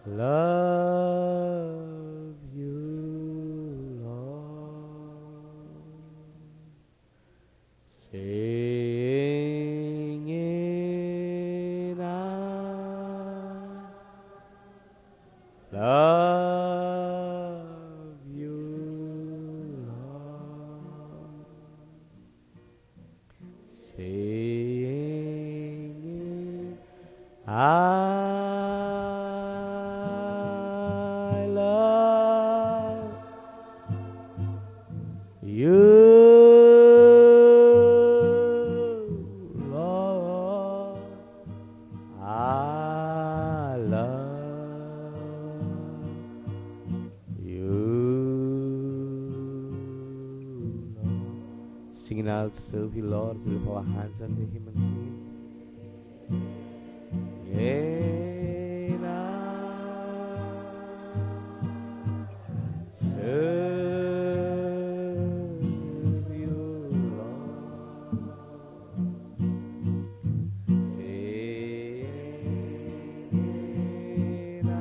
love you, Lord, singing I love you, Lord, singing I love you, Lord, I love you, Lord. Singing, I'll serve you, Lord. We lift our hands unto Him and sing. And I serve you, Lord. Singing, I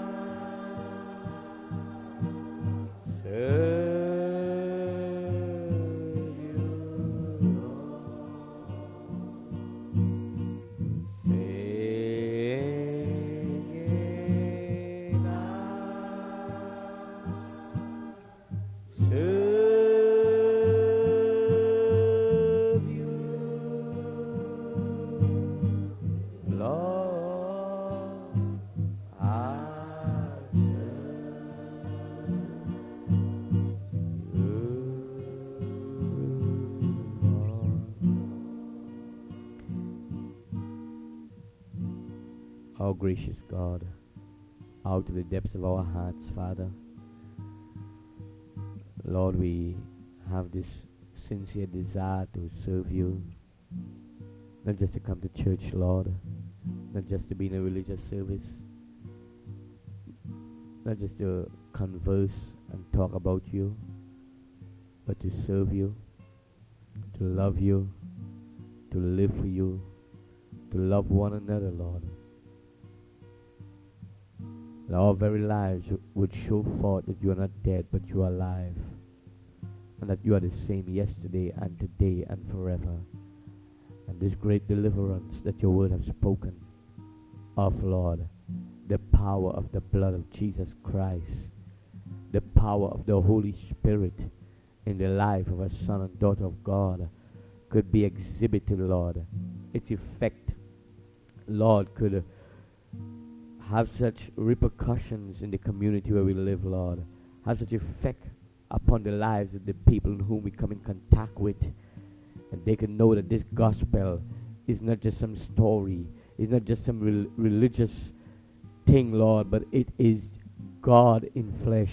serve you, Lord. Singing, I serve you, Lord. I serve you, Lord. Our gracious God, out of the depths of our hearts, Father, Lord, we have this sincere desire to serve you, not just to come to church, Lord, not just to be in a religious service, not just to converse and talk about you, but to serve you, to love you, to live for you, to love one another, Lord. And our very lives would show forth that you are not dead, but you are alive, and that you are the same yesterday and today and forever. And this great deliverance that your word has spoken of, Lord, the power of the blood of Jesus Christ, the power of the Holy Spirit in the life of a son and daughter of God could be exhibited, Lord. Its effect, Lord, could have such repercussions in the community where we live, Lord. Have such effect upon the lives of the people whom we come in contact with. And they can know that this gospel is not just some story, it's not just some religious thing, Lord, but it is God in flesh.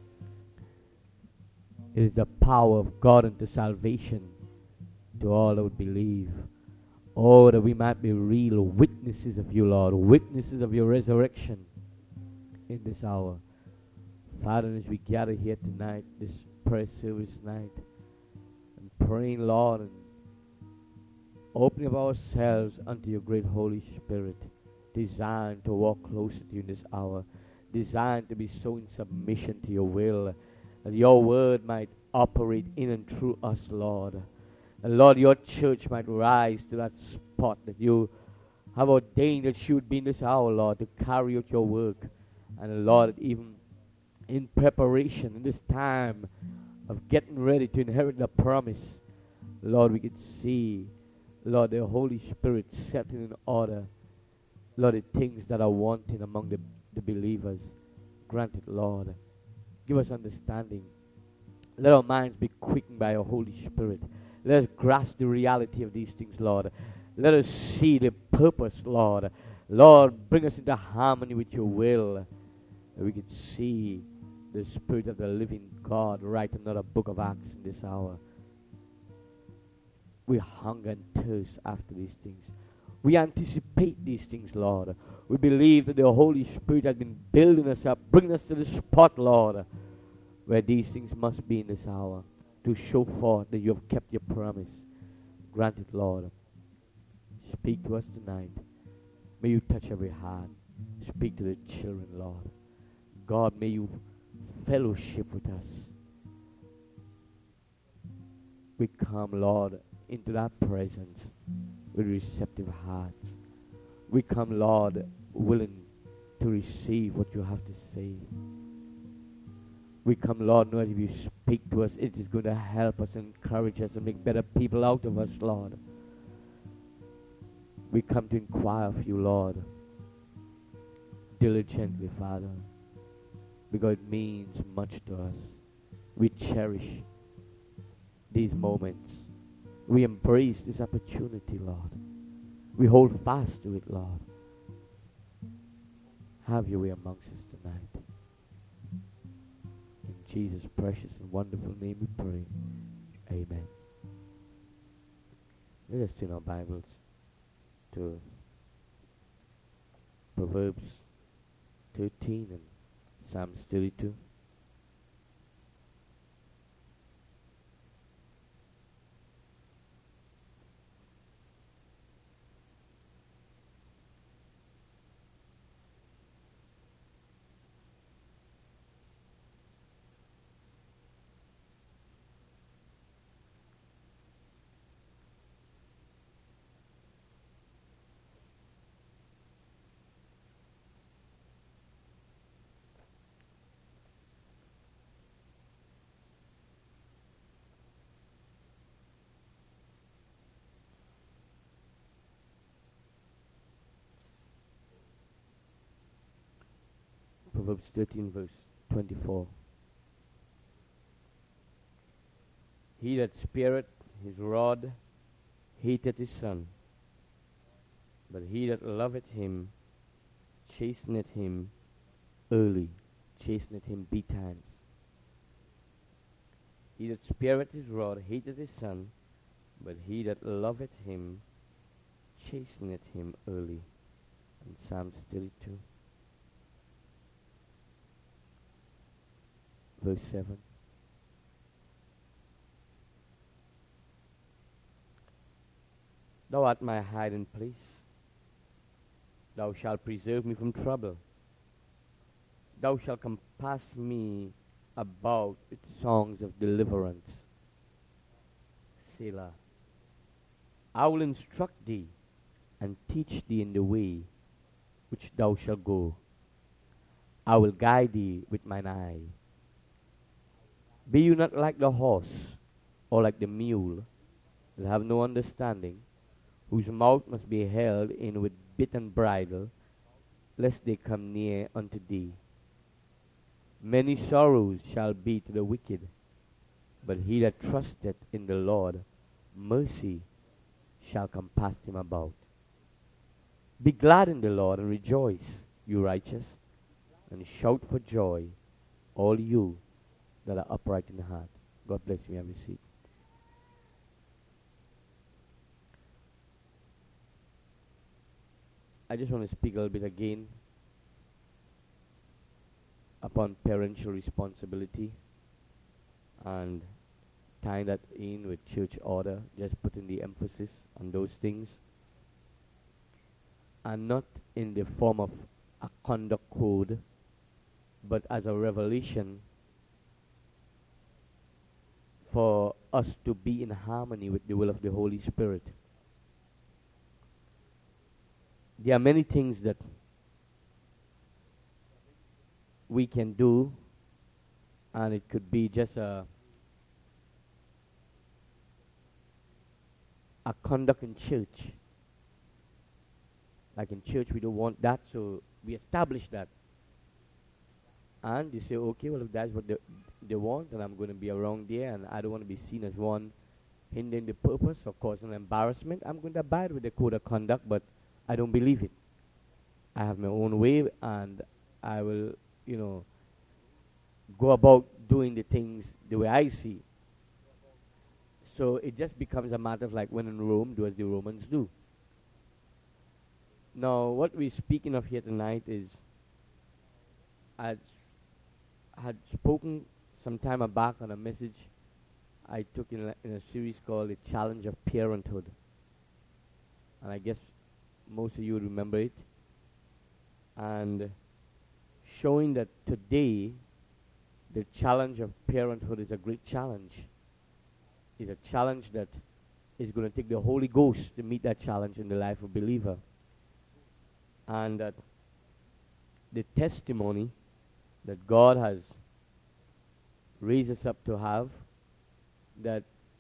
It is the power of God unto salvation to all that would believe. Oh, that we might be real witnesses of you, Lord, witnesses of your resurrection in this hour. Father, as we gather here tonight, this prayer service night, and praying, Lord, and opening up ourselves unto your great Holy Spirit, designed to walk closer to you in this hour, designed to be so in submission to your will, that your word might operate in and through us, Lord. And Lord, your church might rise to that spot that you have ordained that she would be in this hour, Lord, to carry out your work. And Lord, even in preparation, in this time of getting ready to inherit the promise, Lord, we could see, Lord, the Holy Spirit setting in order, Lord, the things that are wanting among the believers. Grant it, Lord. Give us understanding. Let our minds be quickened by your Holy Spirit. Let us grasp the reality of these things, Lord. Let us see the purpose, Lord. Lord, bring us into harmony with your will. That we could see the Spirit of the living God write another book of Acts in this hour. We hunger and thirst after these things. We anticipate these things, Lord. We believe that the Holy Spirit has been building us up, bringing us to the spot, Lord, where these things must be in this hour, to show forth that you have kept your promise. Grant it, Lord. Speak to us tonight. May you touch every heart. Speak to the children, Lord. God, may you fellowship with us. We come, Lord, into that presence with receptive hearts. We come, Lord, willing to receive what you have to say. We come, Lord, knowing if you speak to us, it is going to help us, encourage us, and make better people out of us, Lord. We come to inquire of you, Lord, diligently, Father, because it means much to us. We cherish these moments. We embrace this opportunity, Lord. We hold fast to it, Lord. Have your way amongst us tonight. In Jesus' precious and wonderful name we pray. Amen. Let us turn our Bibles to Proverbs 13 and Psalms 32. Proverbs 13 verse 24. He that spareth his rod hateth his son, but he that loveth him chasteneth him early, chasteneth him betimes. He that spareth his rod hateth his son, but he that loveth him chasteneth him early. In Psalms 32. Verse 7. Thou art my hiding place. Thou shalt preserve me from trouble. Thou shalt compass me about with songs of deliverance. Selah. I will instruct thee and teach thee in the way which thou shalt go. I will guide thee with mine eye. Be you not like the horse, or like the mule, that have no understanding, whose mouth must be held in with bit and bridle, lest they come near unto thee. Many sorrows shall be to the wicked, but he that trusteth in the Lord, mercy shall compass him about. Be glad in the Lord and rejoice, you righteous, and shout for joy, all you that are upright in heart. God bless you. Have a seat. I just want to speak a little bit again upon parental responsibility and tying that in with church order, just putting the emphasis on those things, and not in the form of a conduct code, but as a revelation for us to be in harmony with the will of the Holy Spirit. There are many things that we can do, and it could be just a conduct in church. Like in church, we don't want that, so we establish that. And you say, okay, well, if that's what they want, and I'm going to be around there, and I don't want to be seen as one hindering the purpose or causing embarrassment, I'm going to abide with the code of conduct, but I don't believe it. I have my own way, and I will, go about doing the things the way I see. So it just becomes a matter of like, when in Rome, do as the Romans do. Now, what we're speaking of here tonight is, I had spoken some time back on a message I took in a series called The Challenge of Parenthood. And I guess most of you remember it. and showing that today the challenge of parenthood is a great challenge. It's a challenge that is going to take the Holy Ghost to meet that challenge in the life of a believer. And that the testimony that God has raised us up to have, that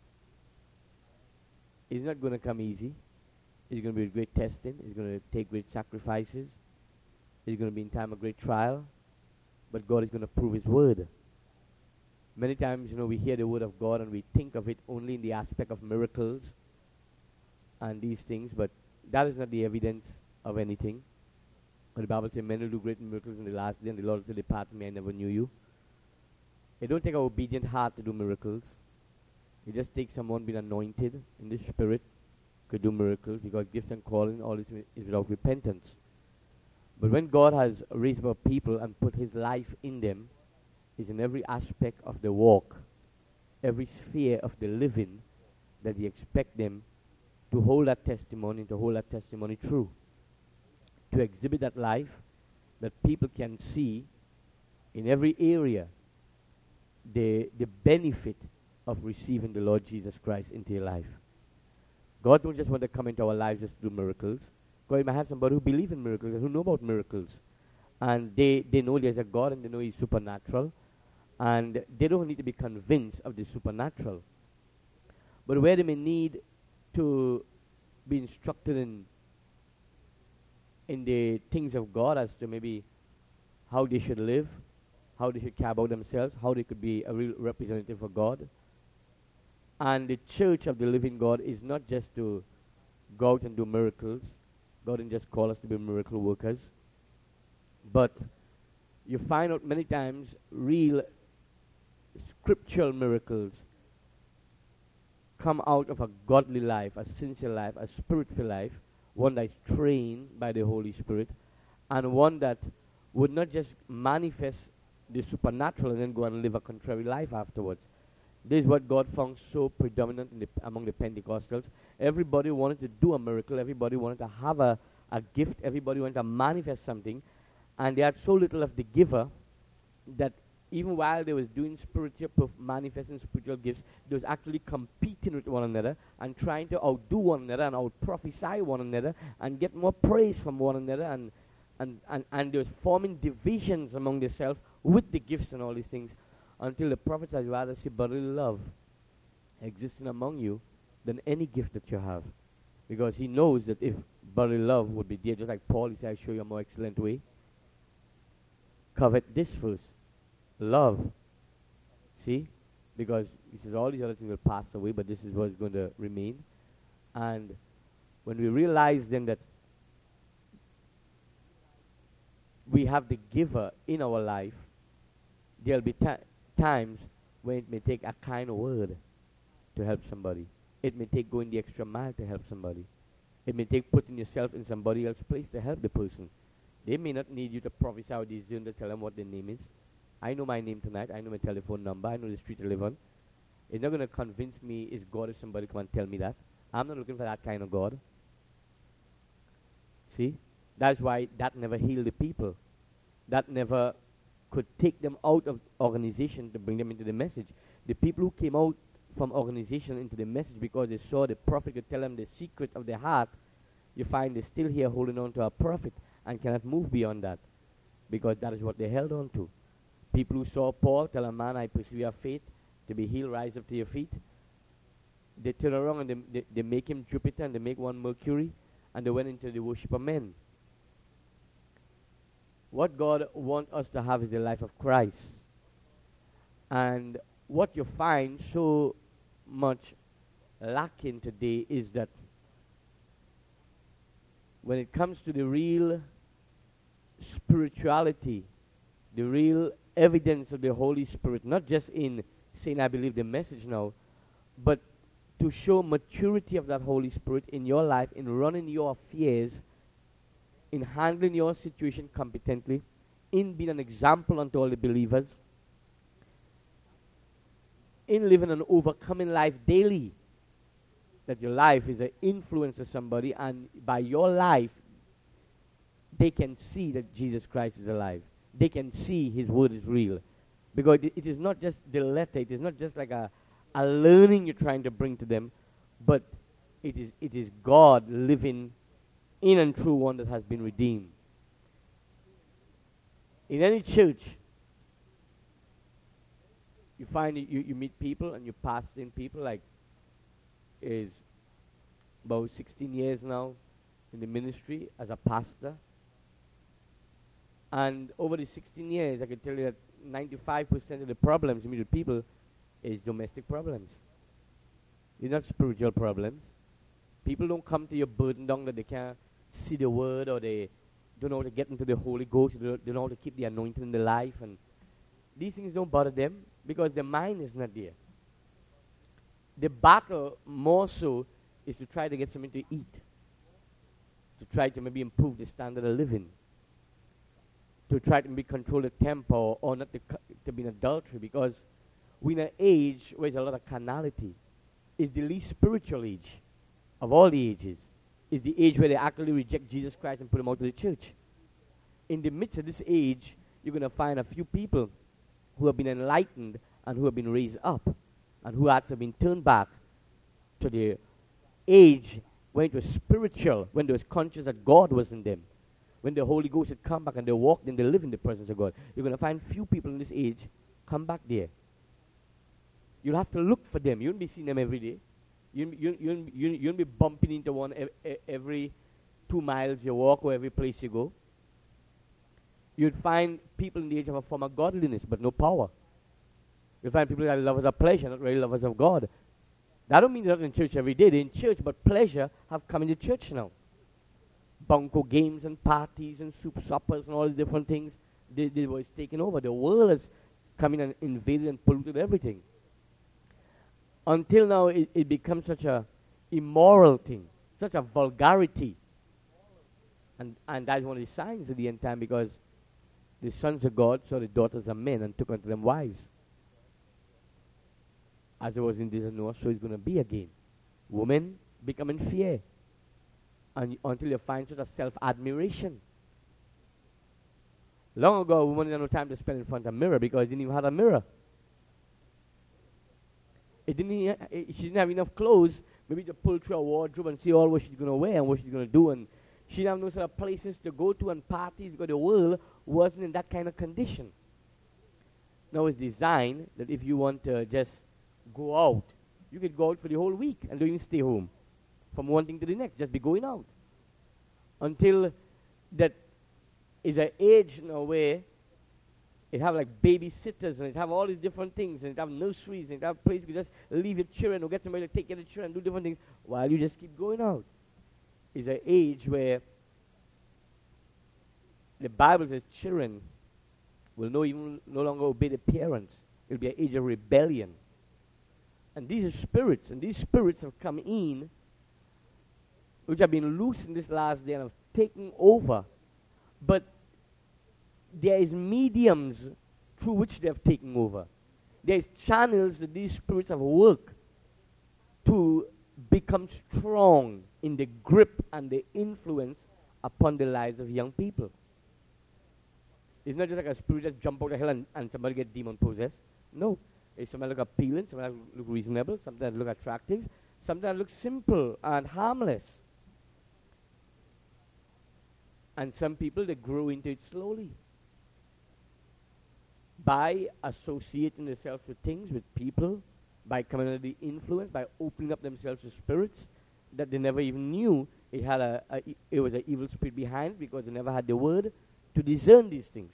is not going to come easy. It's going to be a great testing. It's going to take great sacrifices. It's going to be in time of great trial. But God is going to prove His word. Many times, we hear the word of God and we think of it only in the aspect of miracles and these things, but that is not the evidence of anything. But the Bible says, men will do great miracles in the last day, and the Lord will say, depart from me, I never knew you. It don't take an obedient heart to do miracles. It just takes someone being anointed in the Spirit could do miracles, because gifts and calling, all this is without repentance. But when God has raised up people and put His life in them, is in every aspect of the walk, every sphere of the living, that He expects them to hold that testimony, to hold that testimony true, to exhibit that life that people can see in every area the benefit of receiving the Lord Jesus Christ into your life. God don't just want to come into our lives just to do miracles. God might have somebody who believes in miracles and who know about miracles. And they know there's a God and they know He's supernatural. And they don't need to be convinced of the supernatural. But where they may need to be instructed in the things of God, as to maybe how they should live, how they should care about themselves, how they could be a real representative for God. And the church of the living God is not just to go out and do miracles. God didn't just call us to be miracle workers. But you find out many times real scriptural miracles come out of a godly life, a sincere life, a spirit-filled life, one that is trained by the Holy Spirit, and one that would not just manifest the supernatural and then go and live a contrary life afterwards. This is what God found so predominant among the Pentecostals. Everybody wanted to do a miracle. Everybody wanted to have a gift. Everybody wanted to manifest something. And they had so little of the giver that even while they was doing manifesting spiritual gifts, they was actually competing with one another and trying to outdo one another and out-prophesy one another and get more praise from one another. And they was forming divisions among themselves with the gifts and all these things, until the prophet says, rather see brotherly love existing among you than any gift that you have. Because he knows that if brotherly love would be there, just like Paul, he said, I show you a more excellent way. Covet this first. Love. See? Because he says all these other things will pass away, but this is what's going to remain. And when we realize then that we have the giver in our life, there'll be times when it may take a kind word to help somebody. It may take going the extra mile to help somebody. It may take putting yourself in somebody else's place to help the person. They may not need you to prophesy or discern to tell them what their name is. I know my name tonight. I know my telephone number. I know the street I live on. It's not going to convince me it's God if somebody come and tell me that. I'm not looking for that kind of God. See? That's why that never healed the people. That never could take them out of organization to bring them into the message. The people who came out from organization into the message because they saw the prophet could tell them the secret of their heart, you find they're still here holding on to a prophet and cannot move beyond that, because that is what they held on to. People who saw Paul tell a man, I pursue your faith, to be healed, rise up to your feet. They turn around and they make him Jupiter and they make one Mercury, and they went into the worship of men. What God wants us to have is the life of Christ. And what you find so much lacking today is that when it comes to the real spirituality, the real evidence of the Holy Spirit, not just in saying I believe the message now, but to show maturity of that Holy Spirit in your life, in running your affairs, in handling your situation competently, in being an example unto all the believers, in living an overcoming life daily, that your life is an influence to somebody, and by your life, they can see that Jesus Christ is alive. They can see His word is real. Because it is not just the letter, it is not just like a learning you're trying to bring to them, but it is God living in and through one that has been redeemed. In any church, you find you meet people and you pass in people like is about 16 years now in the ministry as a pastor. And over the 16 years, I can tell you that 95% of the problems you meet with people is domestic problems. They're not spiritual problems. People don't come to you burdened down that they can't see the word, or they don't know how to get into the Holy Ghost, they don't know how to keep the anointing in their life. And these things don't bother them because their mind is not there. The battle more so is to try to get something to eat, to try to maybe improve the standard of living, to try to maybe control the temper, or not to be in adultery, because we're in an age where there's a lot of carnality. It's the least spiritual age of all the ages. It's the age where they actually reject Jesus Christ and put him out of the church. In the midst of this age, you're going to find a few people who have been enlightened and who have been raised up and who have been turned back to the age when it was spiritual, when they was conscious that God was in them, when the Holy Ghost had come back and they walked and they lived in the presence of God. You're going to find few people in this age come back there. You'll have to look for them. You won't be seeing them every day. You won't be bumping into one every 2 miles you walk or every place you go. You'd find people in the age of a form of godliness, but no power. You'll find people that are lovers of pleasure, not really lovers of God. That don't mean they're not in church every day. They're in church, but pleasure have come into church now. Bunko games and parties and soup suppers and all these different things, they was taken over. The world has come in and invaded and polluted everything. Until now, it becomes such a immoral thing, such a vulgarity. And that's one of the signs of the end time, because the sons of God saw the daughters of men and took unto them wives. As it was in days of Noah, so it's going to be again. Women becoming fear. And until you find such a self-admiration. Long ago, a woman didn't have no time to spend in front of a mirror because it didn't even have a mirror. She didn't have enough clothes maybe to pull through a wardrobe and see all what she's going to wear and what she's going to do. And she didn't have no sort of places to go to and parties because the world wasn't in that kind of condition. Now it's designed that if you want to just go out, you could go out for the whole week and don't even stay home. From one thing to the next, just be going out. Until that is an age now where it have like babysitters and it have all these different things and it have nurseries and it have places you just leave your children or get somebody to take care of the children and do different things while you just keep going out. It's an age where the Bible says children will no longer obey the parents. It will be an age of rebellion. And these are spirits, and these spirits have come in, which have been loose in this last day and have taken over. But there is mediums through which they have taken over. There is channels that these spirits have worked to become strong in the grip and the influence upon the lives of young people. It's not just like a spirit just jump out of hell and somebody get demon possessed. No. It's somebody look appealing, somebody look reasonable, sometimes look attractive, sometimes look simple and harmless. And some people, they grow into it slowly. By associating themselves with things, with people, by coming under the influence, by opening up themselves to spirits that they never even knew it was an evil spirit behind, because they never had the word to discern these things.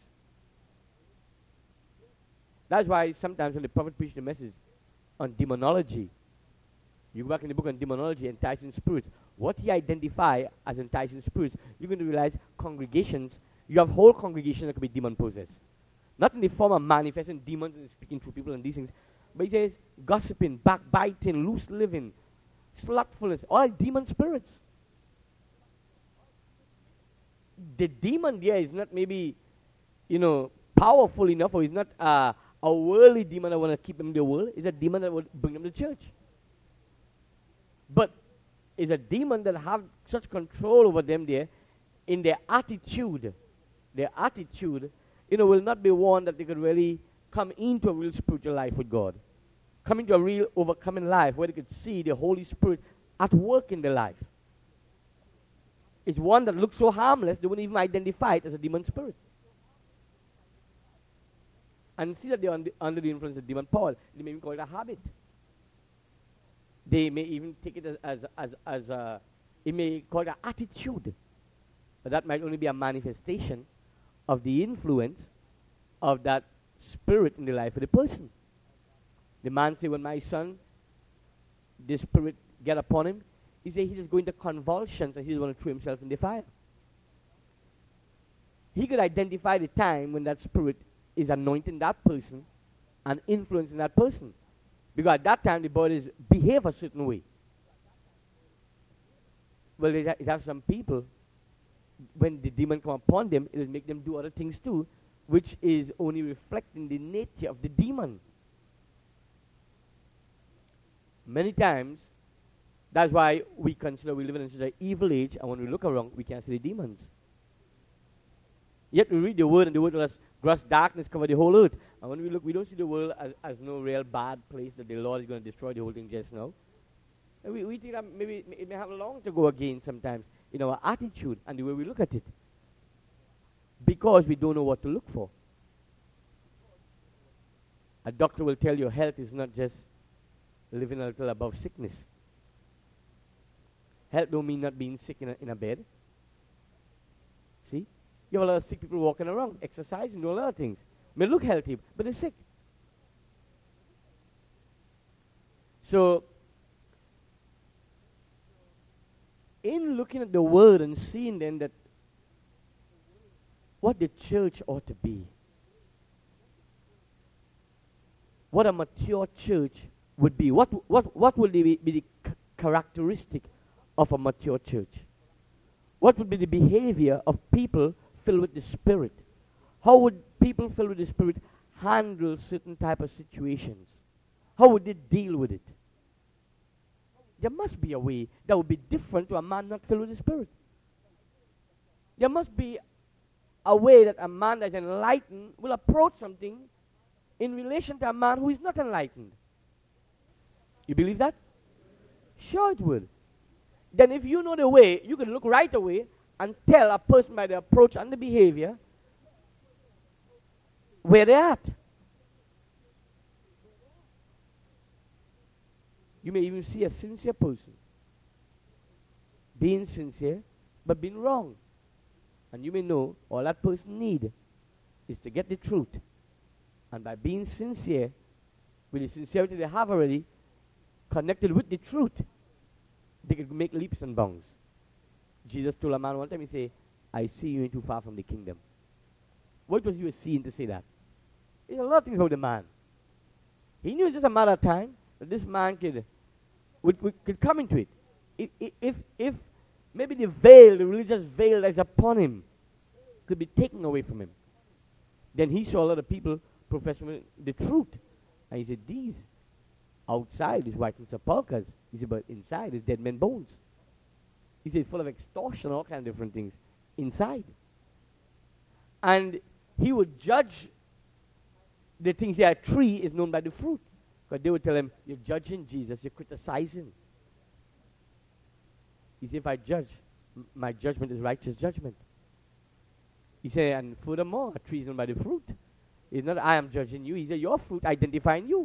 That's why sometimes when the prophet preached a message on demonology, you go back in the book on demonology, enticing spirits, what he identified as enticing spirits, you're going to realize congregations, you have whole congregations that could be demon possessed. Not in the form of manifesting demons and speaking through people and these things, but he says gossiping, backbiting, loose living, slothfulness, all demon spirits. The demon there is not maybe, powerful enough, or is not a worldly demon that want to keep them in the world. It's a demon that will bring them to church. But it's a demon that have such control over them there, in their attitude, will not be one that they could really come into a real spiritual life with God. Come into a real overcoming life where they could see the Holy Spirit at work in their life. It's one that looks so harmless, they wouldn't even identify it as a demon spirit. And see that they're under the influence of demon power. They may even call it a habit. They may even take it it may call it an attitude. But that might only be a manifestation of the influence of that spirit in the life of the person. The man say, when my son, the spirit get upon him, he say he just go into convulsions and he just want to throw himself in the fire. He could identify the time when that spirit is anointing that person and influencing that person. Because at that time the bodies behave a certain way. Well, it has some people, when the demon come upon them, it will make them do other things too, which is only reflecting the nature of the demon. Many times, that's why we consider we live in such an evil age, and when we look around, we can't see the demons. Yet we read the word, and the word tells us, gross darkness cover the whole earth. And when we look, we don't see the world as no real bad place that the Lord is going to destroy the whole thing just now. And we think that maybe it may have long to go again sometimes in our attitude and the way we look at it. Because we don't know what to look for. A doctor will tell you health is not just living a little above sickness. Health don't mean not being sick in a bed. See? You have a lot of sick people walking around, exercising, doing a lot of things. May look healthy, but they're sick. So, in looking at the word and seeing then that what the church ought to be, what a mature church would be, what would be the characteristic of a mature church? What would be the behavior of people filled with the Spirit? How would people filled with the Spirit handle certain type of situations? How would they deal with it? There must be a way that would be different to a man not filled with the Spirit. There must be a way that a man that is enlightened will approach something in relation to a man who is not enlightened. You believe that? Sure it would. Then if you know the way, you can look right away and tell a person by the approach and the behavior where they're at. You may even see a sincere person being sincere but being wrong. And you may know all that person need is to get the truth. And by being sincere, with the sincerity they have already, connected with the truth, they can make leaps and bounds. Jesus told a man one time, he said, I see you ain't too far from the kingdom. What was you seeing to say that? There's a lot of things about the man. He knew it was just a matter of time that this man could come into it. If maybe the veil, the religious veil that is upon him, could be taken away from him. Then he saw a lot of people professing the truth. And he said, these outside is white and sepulchres. He said, but inside is dead men bones. He said, full of extortion, all kinds of different things inside. And he would judge the things that a tree is known by the fruit. Because they would tell him, you're judging Jesus, you're criticizing. He said, if I judge, my judgment is righteous judgment. He said, and furthermore, a tree is known by the fruit. It's not I am judging you. He said, your fruit identifying you.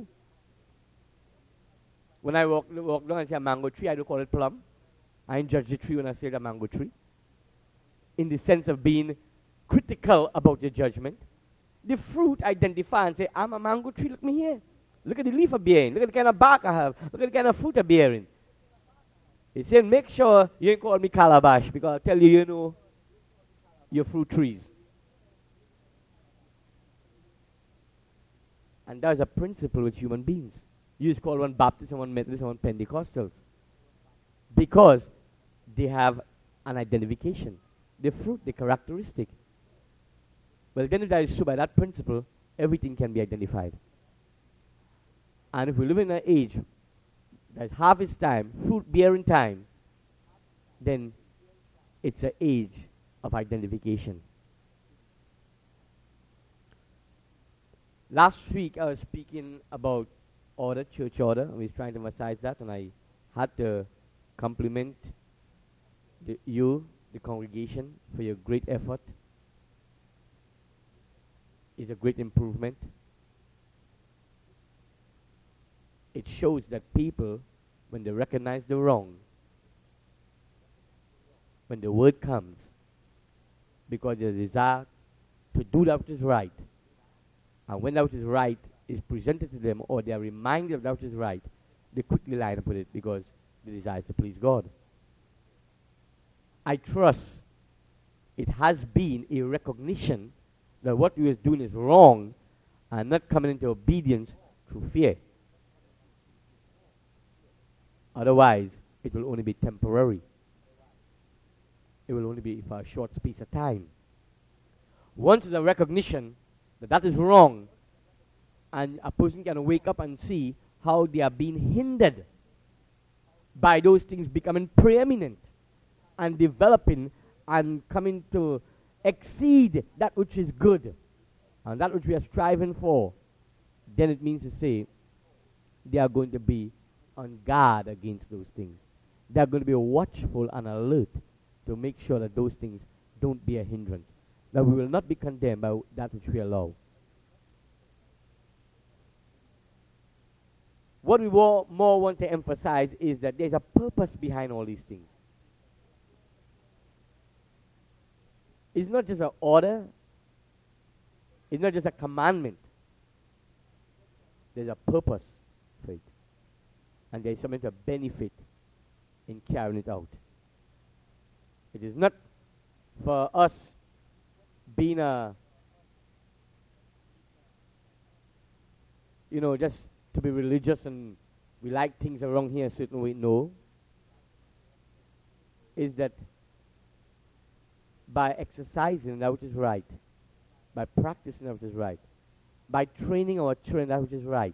When I walk down and say a mango tree, I don't call it plum. I ain't judge the tree when I say the mango tree. In the sense of being critical about the judgment. The fruit identify and say, I'm a mango tree, look me here. Look at the leaf I'm bearing. Look at the kind of bark I have. Look at the kind of fruit I'm bearing. He said, make sure you ain't call me calabash, because I'll tell you, you know, your fruit trees. And that is a principle with human beings. You just call one Baptist and one Methodist and one Pentecostals. Because they have an identification. The fruit, the characteristic. Well, then if that is so by that principle, everything can be identified. And if we live in an age that is harvest time, fruit bearing time, then it's an age of identification. Last week I was speaking about order, church order, and we was trying to emphasize that, and I had to compliment the congregation, for your great effort. It's a great improvement. It shows that people, when they recognize the wrong, when the word comes, because they desire to do that which is right, and when that which is right is presented to them, or they are reminded of that which is right, they quickly line up with it because they desire to please God. I trust it has been a recognition that what we are doing is wrong, and not coming into obedience through fear. Otherwise, it will only be temporary. It will only be for a short space of time. Once there's a recognition that that is wrong, and a person can wake up and see how they are being hindered by those things becoming preeminent and developing and coming to exceed that which is good and that which we are striving for, then it means to say they are going to be on guard against those things. They are going to be watchful and alert to make sure that those things don't be a hindrance, that we will not be condemned by that which we allow. What we more want to emphasize is that there's a purpose behind all these things. It's not just an order. It's not just a commandment. There's a purpose for it. And there's something to benefit in carrying it out. It is not for us being just to be religious and we like things around here a certain way. No. Is that by exercising that which is right, by practicing that which is right, by training our children that which is right,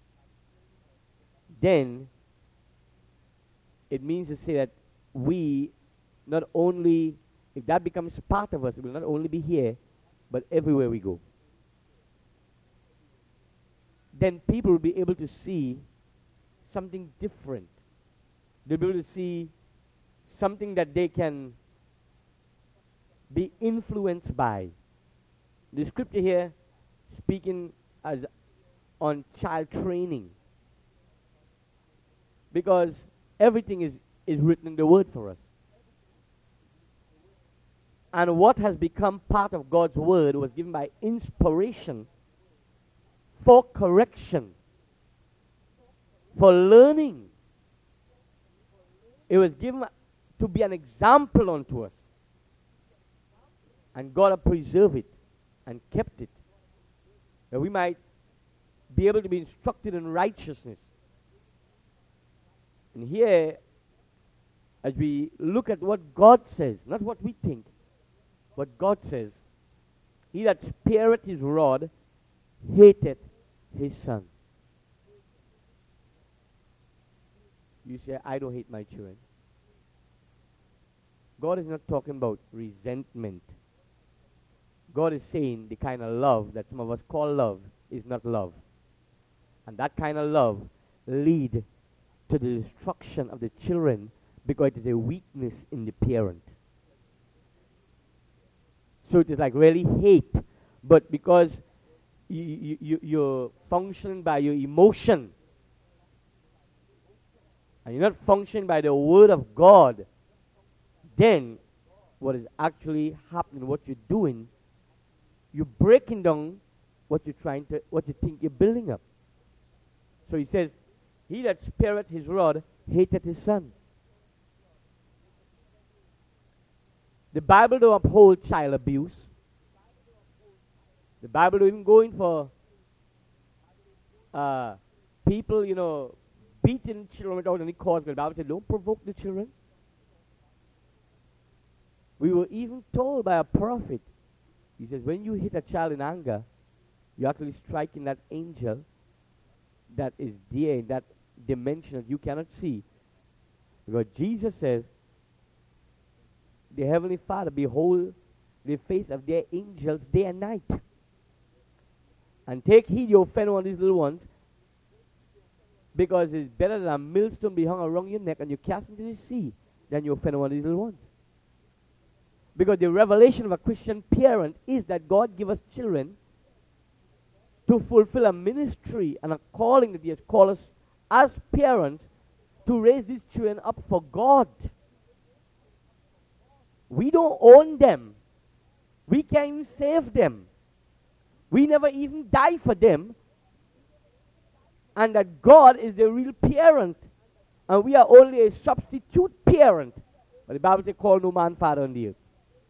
then it means to say that we not only, if that becomes part of us, it will not only be here, but everywhere we go. Then people will be able to see something different. They'll be able to see something that they can be influenced by. The scripture here speaking as on child training, because everything is written in the word for us. And what has become part of God's word was given by inspiration for correction, for learning. It was given to be an example unto us. And God has preserved it and kept it, that we might be able to be instructed in righteousness. And here, as we look at what God says, not what we think, what God says, he that spareth his rod hateth his son. You say, I don't hate my children. God is not talking about resentment. God is saying the kind of love that some of us call love is not love. And that kind of love lead to the destruction of the children because it is a weakness in the parent. So it is like really hate, but because you're functioning by your emotion, and you're not functioning by the word of God, then what is actually happening, what you're doing, you're breaking down what you think you're building up. So he says, he that spareth his rod hateth his son. The Bible don't uphold child abuse. The Bible don't even go in for people, beating children without any cause. The Bible said, don't provoke the children. We were even told by a prophet, he says, when you hit a child in anger, you're actually striking that angel that is there in that dimension that you cannot see. Because Jesus says, the Heavenly Father behold the face of their angels day and night. And take heed you offend one of these little ones, because it's better than a millstone be hung around your neck and you cast into the sea than you offend one of these little ones. Because the revelation of a Christian parent is that God give us children to fulfill a ministry and a calling that He has called us as parents to raise these children up for God. We don't own them. We can't even save them. We never even die for them. And that God is the real parent. And we are only a substitute parent. But the Bible says, call no man father on the earth.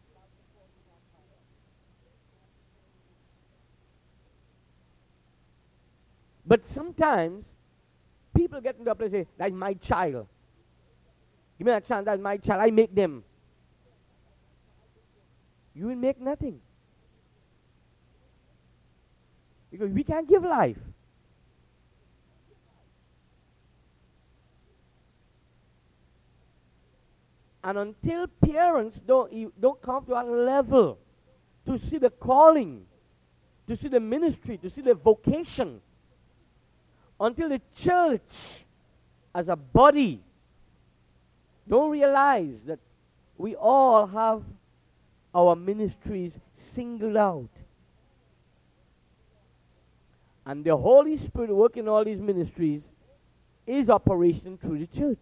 But sometimes people get into a place and say, that's my child. Give me that chance, that's my child. I make them. You will make nothing. Because we can't give life. And until parents don't come to our level to see the calling, to see the ministry, to see the vocation, until the church as a body don't realize that we all have our ministries singled out. And the Holy Spirit working all these ministries is operation through the church.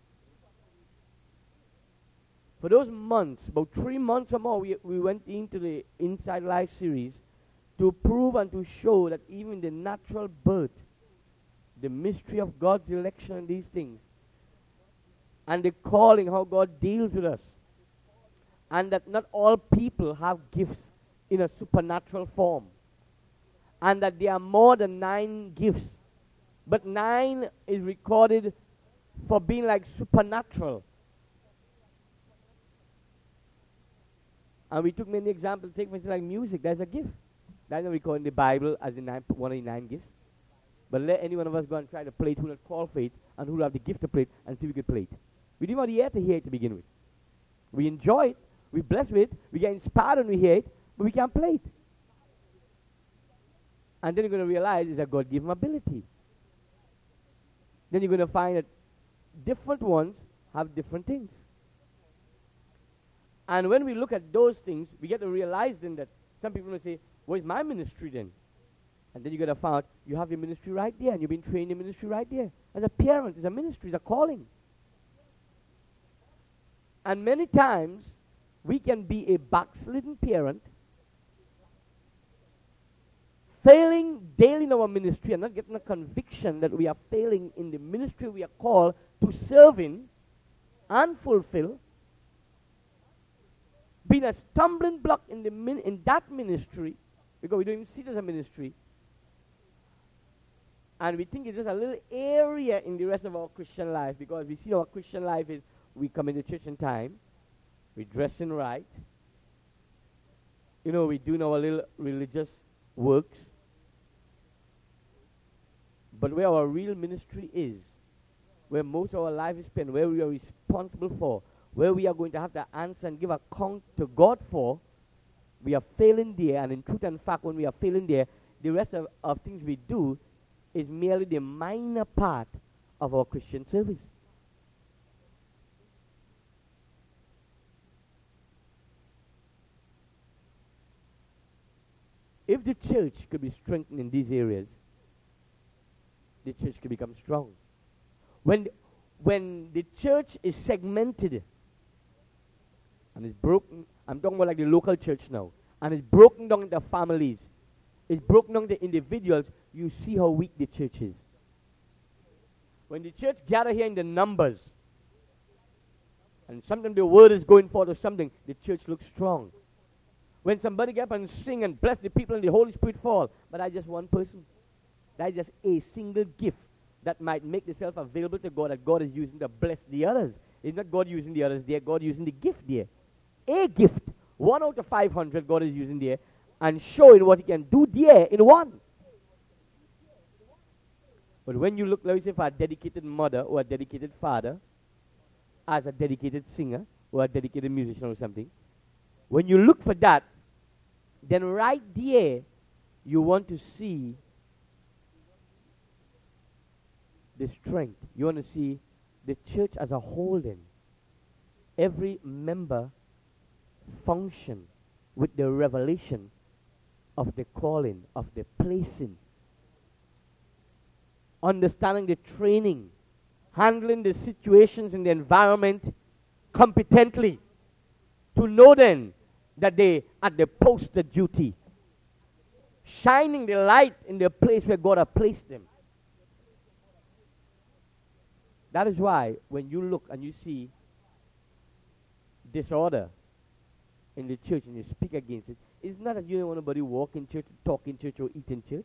For those months, about 3 months or more, we went into the Inside Life series to prove and to show that even the natural birth, the mystery of God's election and these things, and the calling, how God deals with us, and that not all people have gifts in a supernatural form, and that there are more than 9 gifts, but 9 is recorded for being like supernatural. And we took many examples. Take for instance like music. There's a gift. That's not recorded in the Bible as one of the 9 gifts. But let any one of us go and try to play it who will call for it and who will have the gift to play it and see if we can play it. We didn't want the ear to hear it to begin with. We enjoy it. We bless with it. We get inspired when we hear it. But we can't play it. And then you're going to realize it's a God-given ability. Then you're going to find that different ones have different things. And when we look at those things, we get to realize then that some people will say, what is my ministry then? And then you got to find out you have your ministry right there, and you've been trained in ministry right there. As a parent, it's a ministry, it's a calling. And many times, we can be a backslidden parent, failing daily in our ministry and not getting a conviction that we are failing in the ministry we are called to serve in and fulfill, being a stumbling block in that ministry, because we don't even see it as a ministry, and we think it's just a little area in the rest of our Christian life, because we see our Christian life is we come into church in time, we dressing right, we doing our little religious works, but where our real ministry is, where most of our life is spent, where we are responsible for, where we are going to have to answer and give account to God for, we are failing there. And in truth and fact, when we are failing there, the rest of things we do is merely the minor part of our Christian service. If the church could be strengthened in these areas, the church could become strong. When the church is segmented and it's broken, I'm talking about like the local church now, and it's broken down into families, it's broken down into individuals, you see how weak the church is. When the church gather here in the numbers, and sometimes the word is going forth or something, the church looks strong. When somebody get up and sing and bless the people and the Holy Spirit fall, but that's just one person. That's just a single gift that might make itself available to God, that God is using to bless the others. It's not God using the others there, God using the gift there. A gift, 1 out of 500 God is using there, and showing what He can do there in one. But when you look, let me say, for a dedicated mother or a dedicated father, as a dedicated singer or a dedicated musician or something. When you look for that, then right there, you want to see the strength. You want to see the church as a whole then. Every member function with the revelation of the calling, of the placing. Understanding the training, handling the situations in the environment competently. To know then that they at the post of duty. Shining the light in the place where God has placed them. That is why when you look and you see disorder in the church and you speak against it, it's not that you don't want nobody walk in church, talk in church, or eat in church.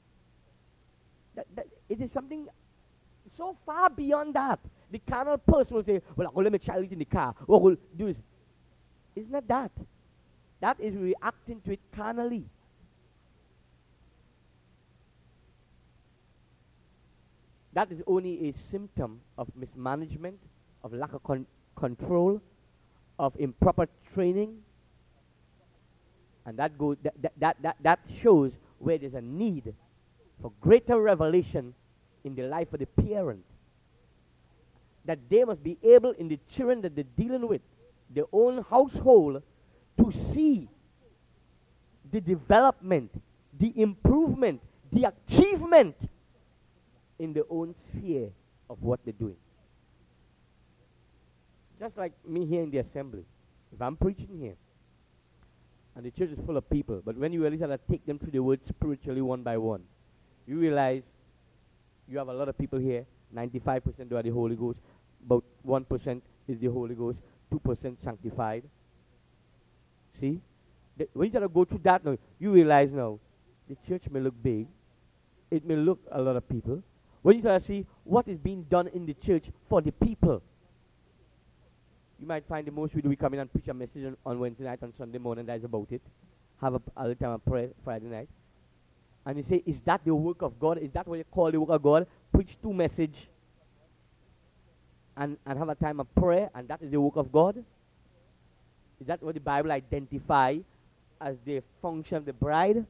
It is something so far beyond that. The carnal person will say, well, I'll let my child eat in the car. Or will do this. It's not that. That is reacting to it carnally. That is only a symptom of mismanagement, of lack of control, of improper training. And that shows where there's a need for greater revelation in the life of the parent. That they must be able, in the children that they're dealing with, their own household, to see the development, the improvement, the achievement in their own sphere of what they're doing. Just like me here in the assembly. If I'm preaching here, and the church is full of people, but when you really start to take them through the word spiritually one by one, you realize you have a lot of people here, 95% are the Holy Ghost, about 1% is the Holy Ghost, 2% sanctified. See? When you start to go through that now, you realize now, the church may look big, it may look a lot of people. When you start to see what is being done in the church for the people, you might find the most we do, we come in and preach a message on Wednesday night, on Sunday morning, that's about it. Have a little time of prayer Friday night. And you say, is that the work of God? Is that what you call the work of God? Preach 2 messages and have a time of prayer, and that is the work of God? Is that what the Bible identifies as the function of the bride?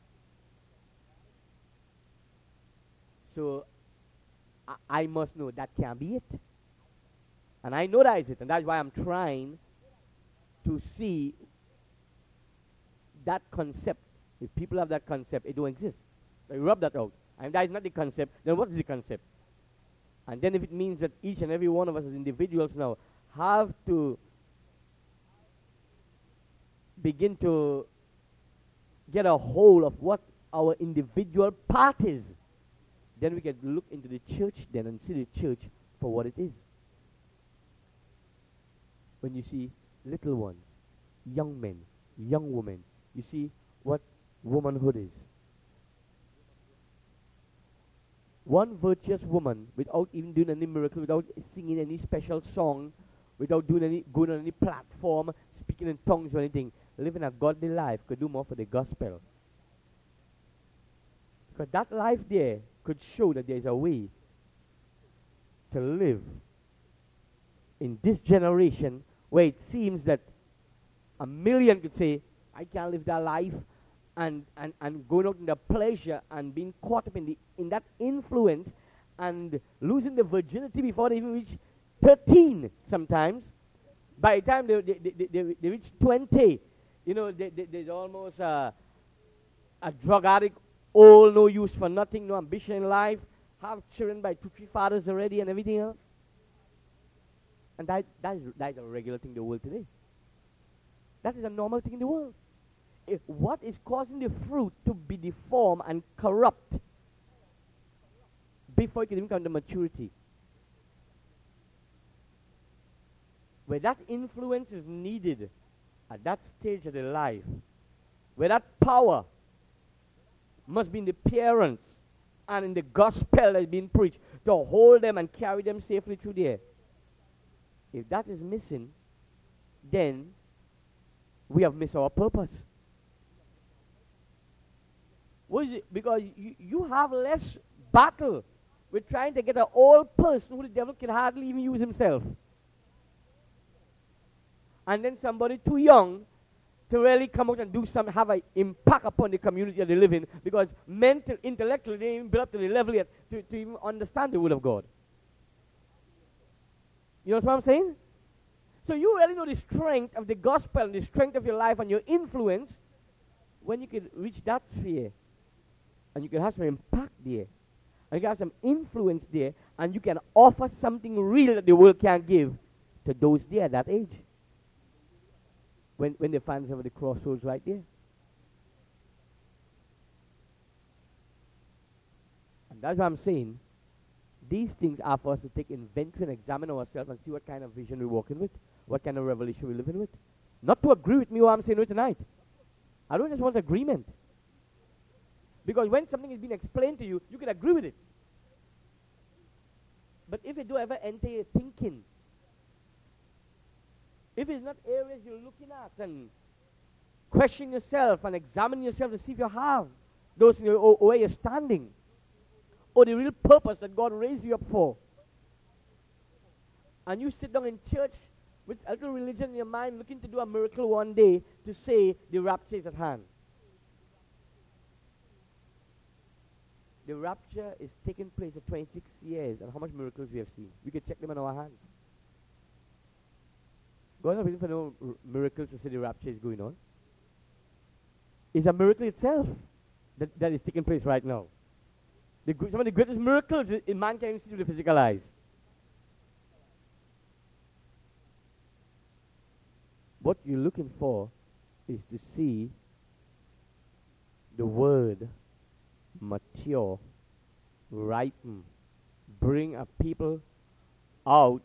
So, I must know that can't be it. And I know that is it, and that's why I'm trying to see that concept. If people have that concept, it don't exist. So rub that out. And that is not the concept, then what is the concept? And then if it means that each and every one of us as individuals now have to begin to get a hold of what our individual part is, then we can look into the church then and see the church for what it is. When you see little ones, young men, young women, you see what womanhood is. One virtuous woman, without even doing any miracle, without singing any special song, without going on any platform, speaking in tongues or anything, living a godly life could do more for the gospel. Because that life there could show that there is a way to live in this generation where it seems that a million could say, I can't live that life, and going out in the pleasure and being caught up in that influence and losing the virginity before they even reach 13 sometimes. By the time they reach 20, you know, there's almost a drug addict, all no use for nothing, no ambition in life, have children by 2, 3 fathers already and everything else. And that is a regular thing in the world today. That is a normal thing in the world. What is causing the fruit to be deformed and corrupt before it can even come to maturity? Where that influence is needed at that stage of their life, where that power must be in the parents and in the gospel that is being preached to hold them and carry them safely through there. If that is missing, then we have missed our purpose. What is it? Because you have less battle with trying to get an old person who the devil can hardly even use himself. and then somebody too young to really come out and do some, have an impact upon the community that they live in, because mental, intellectually, they ain't built up to the level yet to even understand the Word of God. You know what I'm saying? So you really know the strength of the gospel and the strength of your life and your influence when you can reach that sphere, and you can have some impact there, and you can have some influence there, and you can offer something real that the world can't give to those there at that age. When they find themselves at the crossroads right there. And that's what I'm saying. These things are for us to take inventory and examine ourselves and see what kind of vision we're walking with, what kind of revelation we're living with. Not to agree with me what I'm saying tonight. I don't just want agreement. Because when something is being explained to you, you can agree with it. But if it don't ever enter your thinking, if it's not areas you're looking at and question yourself and examine yourself to see if you have those or where you're standing, or the real purpose that God raised you up for, and you sit down in church with a little religion in your mind looking to do a miracle one day to say the rapture is at hand. The rapture is taking place for 26 years, and how much miracles we have seen. We can check them in our hands. God's not waiting for no miracles to say the rapture is going on. It's a miracle itself that is taking place right now. Some of the greatest miracles in man can see with the physical eyes. What you're looking for is to see the word mature, ripen, bring a people out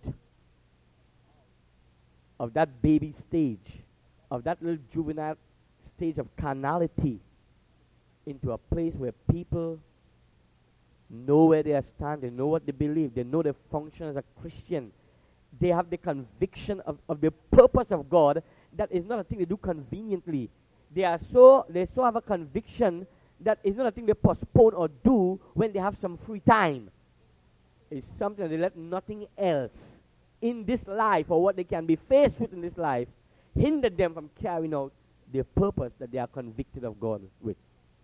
of that baby stage, of that little juvenile stage of carnality, into a place where people know where they are standing, know what they believe, they know their function as a Christian. They have the conviction of the purpose of God. That is not a thing they do conveniently. They so have a conviction that is not a thing they postpone or do when they have some free time. It's something that they let nothing else in this life, or what they can be faced with in this life, hinder them from carrying out their purpose that they are convicted of God with.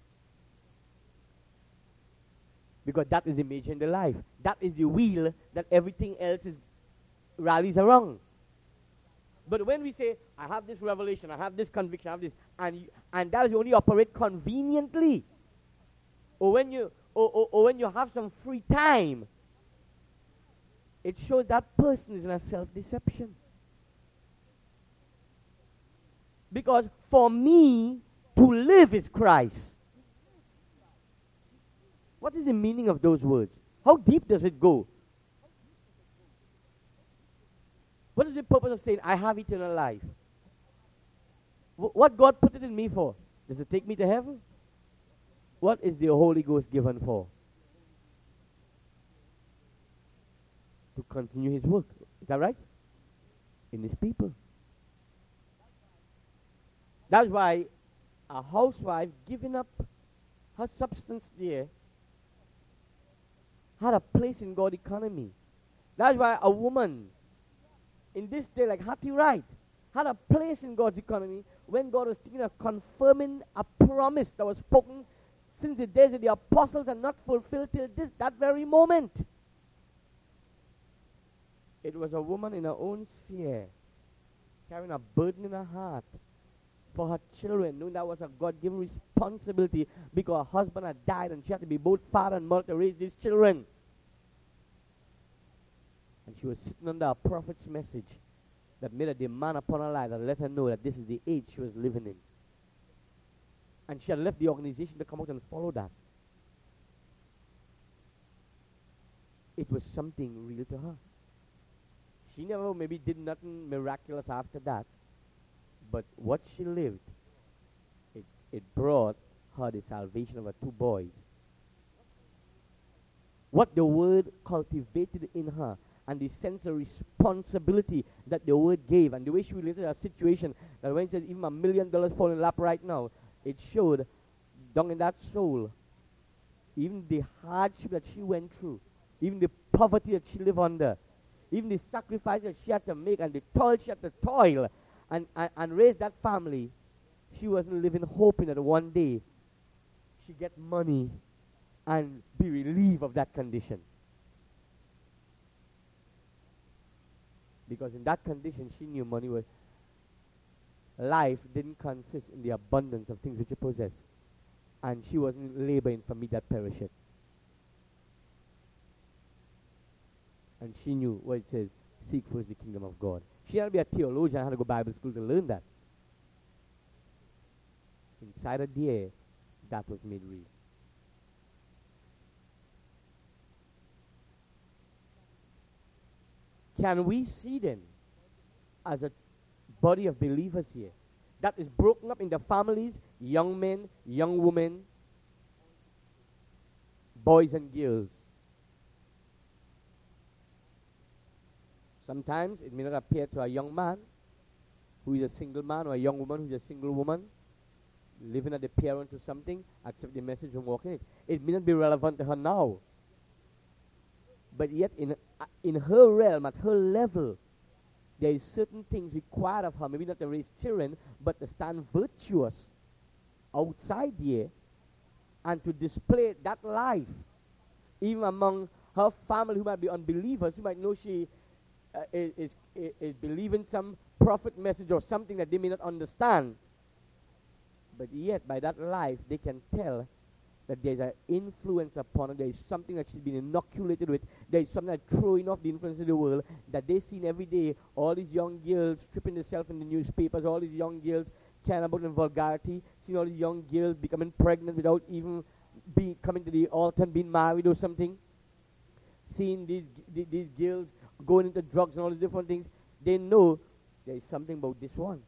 Because that is the major in the life. That is the wheel that everything else rallies around. But when we say, I have this revelation, I have this conviction, I have this, and that is only operate conveniently, or when you have some free time, it shows that person is in a self-deception. Because for me, to live is Christ. What is the meaning of those words? How deep does it go? What is the purpose of saying, I have eternal life? What God put it in me for? Does it take me to heaven? What is the Holy Ghost given for? To continue His work. Is that right? In His people. That's why a housewife giving up her substance there had a place in God's economy. That's why a woman in this day, like Hattie Wright, had a place in God's economy when God was thinking of confirming a promise that was spoken since the days of the apostles and not fulfilled till that very moment. It was a woman in her own sphere, carrying a burden in her heart for her children, knowing that was a God-given responsibility because her husband had died and she had to be both father and mother to raise these children. And she was sitting under a prophet's message that made a demand upon her life that let her know that this is the age she was living in. And she had left the organization to come out and follow that. It was something real to her. She never maybe did nothing miraculous after that. But what she lived, it brought her the salvation of her two boys. What the word cultivated in her, and the sense of responsibility that the word gave, and the way she related her situation, that when she said even $1 million fall in lap right now, it showed down in that soul, even the hardship that she went through, even the poverty that she lived under, even the sacrifice that she had to make, and the toil she had to toil, and raise that family, she wasn't living hoping that one day she get money and be relieved of that condition. Because in that condition, she knew money was, life didn't consist in the abundance of things which you possess. And she wasn't laboring for meat that perisheth. And she knew what it says, seek first the kingdom of God. She had to be a theologian, had to go to Bible school to learn that. Inside her dear, that was made real. Can we see then, as a body of believers here, that is broken up into families, young men, young women, boys and girls? Sometimes it may not appear to a young man who is a single man, or a young woman who is a single woman, living at the parent or something, accept the message and walk in it. It may not be relevant to her now. But yet in her realm, at her level, there is certain things required of her, maybe not to raise children, but to stand virtuous outside here and to display that life, even among her family who might be unbelievers, who might know she is believing some prophet message or something that they may not understand. But yet, by that life, they can tell that there's an influence upon her. There is something that she's been inoculated with. There is something that's throwing off the influence of the world that they've seen every day. All these young girls stripping themselves in the newspapers, all these young girls caring about in vulgarity, seeing all these young girls becoming pregnant without even coming to the altar and being married or something. Seeing these girls going into drugs and all these different things. They know there is something about this one.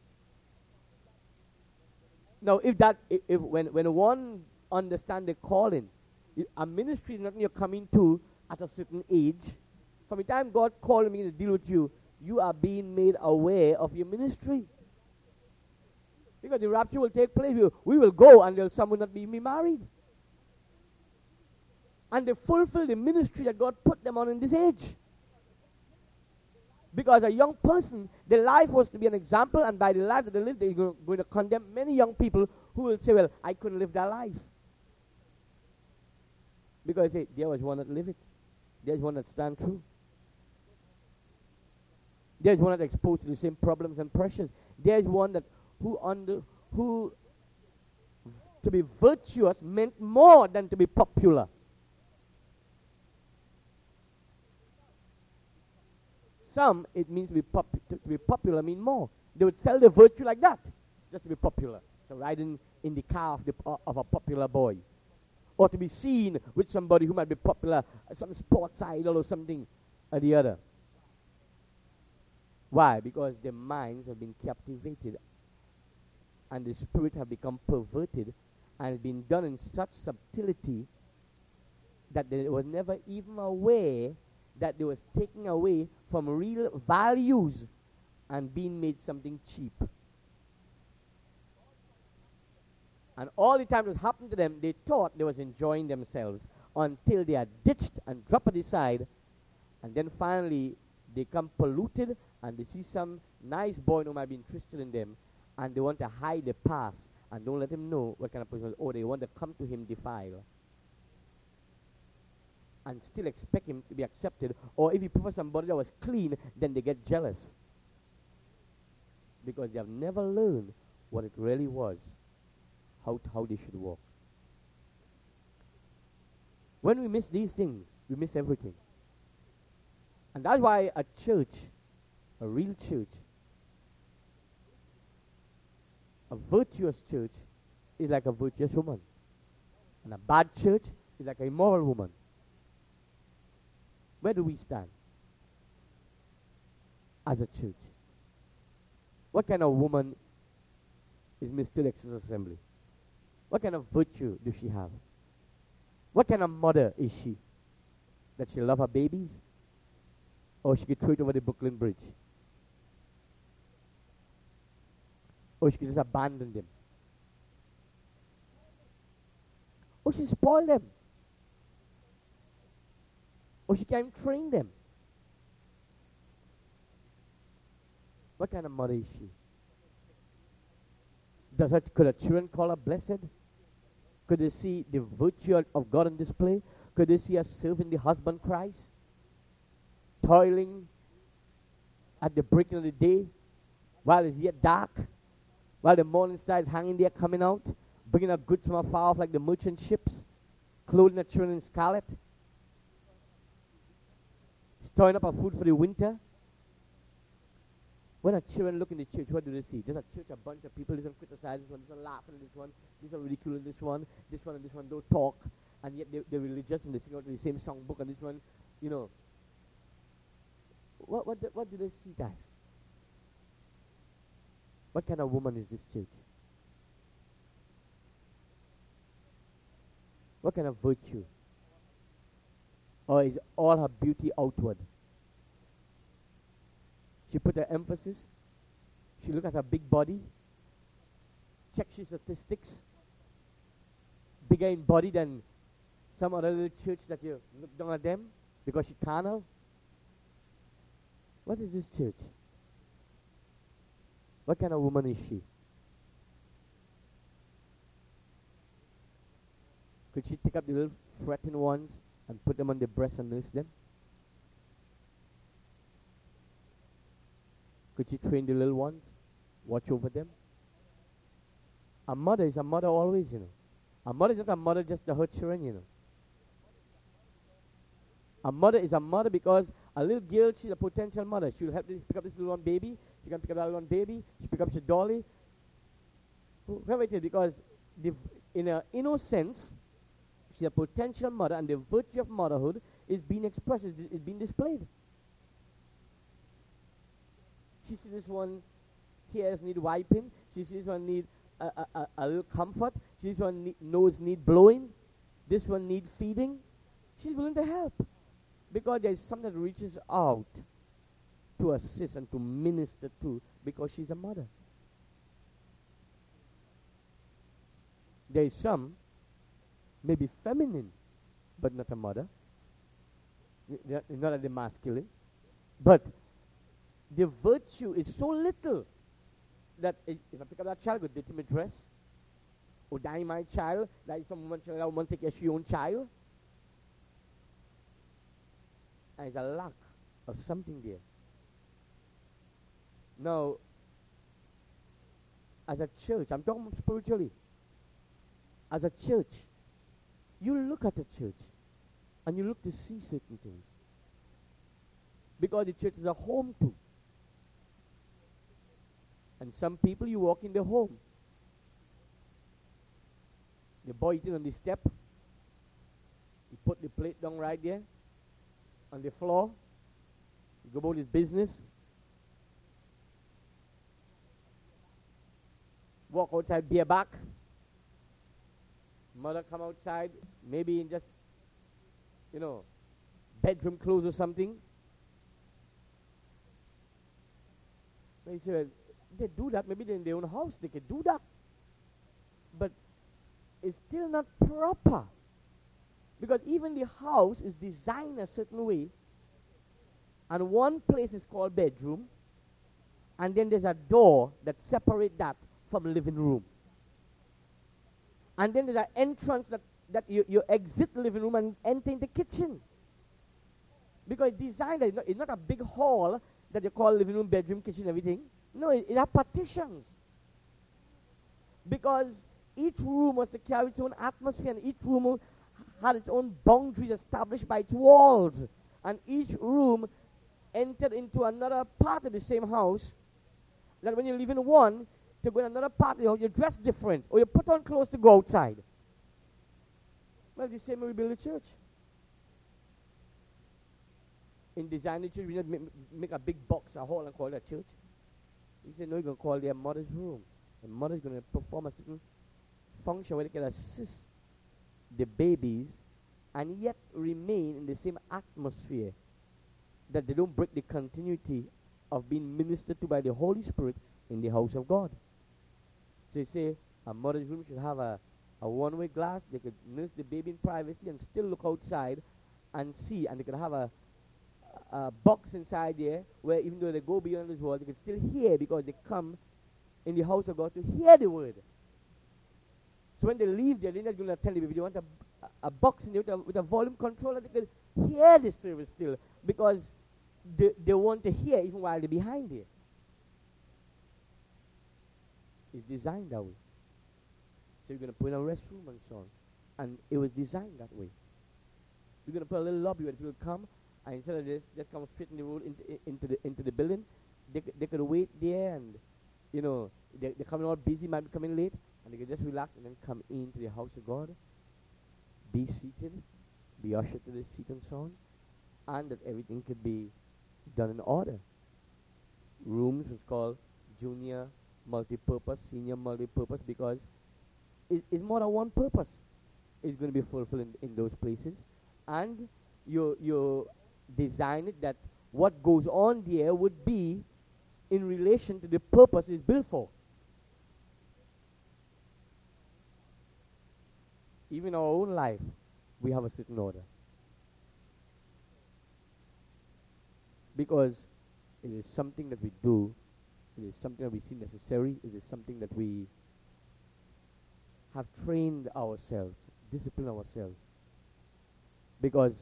Now, if when one understand the calling, a ministry is nothing you're coming to at a certain age. From the time God called me to deal with you, you are being made aware of your ministry. Because the rapture will take place. We will go and some will not be married. And they fulfill the ministry that God put them on in this age. Because a young person, their life was to be an example, and by the life that they live, they're going to condemn many young people who will say, well, I couldn't live that life. Because there was one that live it. There's one that stand true. There's one that exposed to the same problems and pressures. There's one that who to be virtuous meant more than to be popular. Some, it means to be popular mean more. They would sell their virtue like that, just to be popular. So riding in the car of a popular boy. Or to be seen with somebody who might be popular, some sports idol or something or the other. Why? Because their minds have been captivated and the spirit have become perverted and it's been done in such subtlety that they were never even aware that they was taking away from real values and being made something cheap. And all the time it was happening to them, they thought they was enjoying themselves until they are ditched and dropped it aside, and then finally they come polluted and they see some nice boy who might be interested in them, and they want to hide the past and don't let him know what kind of person. Or they want to come to him defiled and still expect him to be accepted. Or if he prefers somebody that was clean, then they get jealous because they have never learned what it really was, how they should walk. When we miss these things, we miss everything. And that's why a church, a real church, a virtuous church is like a virtuous woman. And a bad church is like a immoral woman. Where do we stand as a church? What kind of woman is Miss Tillex's Assembly? What kind of virtue does she have? What kind of mother is she? That she love her babies? Or she could throw it over the Brooklyn Bridge? Or she could just abandon them? Or she spoil them? Or she can't train them? What kind of mother is she? Could a children call her blessed? Could they see the virtue of God on display? Could they see her serving the husband Christ? Toiling at the breaking of the day while it's yet dark, while the morning star is hanging there coming out, bringing up goods from afar off like the merchant ships, clothing the children in scarlet, storing up our food for the winter. When our children look in the church, what do they see? There's a church, a bunch of people, this one criticizing this one laughing at this one ridiculing this one and this one don't talk, and yet they're religious and they sing out the same songbook, and this one, you know. What do they see it as? What kind of woman is this church? What kind of virtue? Or is all her beauty outward? She put her emphasis. She look at her big body. Check her statistics. Bigger in body than some other little church that you look down at them because she carnal. What is this church? What kind of woman is she? Could she take up the little fretting ones and put them on the breast and nurse them? Could she train the little ones? Watch over them? A mother is a mother always, you know. A mother is not a mother just to her children, you know. A mother is a mother because a little girl, she's a potential mother. She'll help pick up this little one baby. She can pick up that little one baby. She pick up your dolly. Whoever it is, because in an innocence, she's a potential mother, and the virtue of motherhood is being expressed, is being displayed. She sees this one tears need wiping. She sees one need a little comfort. She sees one nose need blowing. This one need feeding. She's willing to help because there is something that reaches out to assist and to minister to because she's a mother. There is some maybe feminine, but not a mother. Not at the masculine, but the virtue is so little that if I pick up that child, go dirty my dress, or die my child, like some woman take care of her own child. And there's a lack of something there. Now, as a church, I'm talking spiritually. As a church, you look at the church and you look to see certain things. Because the church is a home too. And some people, you walk in the home. The boy eating on the step. He put the plate down right there on the floor. He go about his business. Walk outside bareback. Mother come outside, maybe in just, bedroom clothes or something. They say, well, they do that, maybe in their own house, they can do that. But it's still not proper. Because even the house is designed a certain way, and one place is called bedroom, and then there's a door that separates that from living room. And then there's an entrance that you exit the living room and enter in the kitchen. Because it's designed that it's not a big hall that you call living room, bedroom, kitchen, everything. No, it has partitions. Because each room was to carry its own atmosphere, and each room had its own boundaries established by its walls. And each room entered into another part of the same house, that when you live in one, to go in another part, you dress different, or you put on clothes to go outside. Well, the same way we build a church. In designing the church, we don't make a big box, a hall, and call it a church. He said, no, you're going to call it their mother's room. And mother's going to perform a certain function where they can assist the babies and yet remain in the same atmosphere, that they don't break the continuity of being ministered to by the Holy Spirit in the house of God. So you say a mother's room should have a one-way glass. They could nurse the baby in privacy and still look outside and see. And they could have a box inside there where even though they go beyond this world, they can still hear because they come in the house of God to hear the word. So when they leave there, they're not going to tell you if they want a box in there with a volume controller, they can hear the service still because they want to hear even while they're behind there. It's designed that way. So you're going to put in a restroom and so on. And it was designed that way. You're going to put a little lobby where people come, and instead of this, just come straight in the road into the building, they could wait there, and you know they're coming all busy, might be coming late, and they can just relax and then come into the house of God, be seated, be ushered to the seat and so on, and that everything could be done in order. Rooms was called junior multi-purpose, senior multi-purpose, because it's more than one purpose is going to be fulfilled in those places, and you design it that what goes on there would be in relation to the purpose it's built for. Even in our own life, we have a certain order. Because it is something that we do, it is something that we see necessary, it is something that we have trained ourselves, disciplined ourselves. Because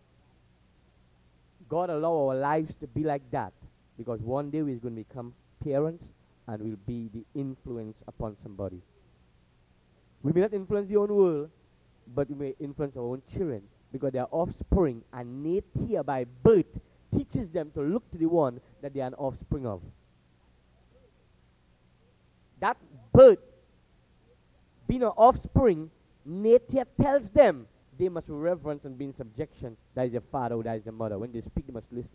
God allow our lives to be like that. Because one day we're going to become parents and we'll be the influence upon somebody. We may not influence the own world, but we may influence our own children. Because their offspring and nature by birth teaches them to look to the one that they are an offspring of. That birth, being an offspring, nature tells them they must reverence and be in subjection. That is the father or that is the mother. When they speak, they must listen.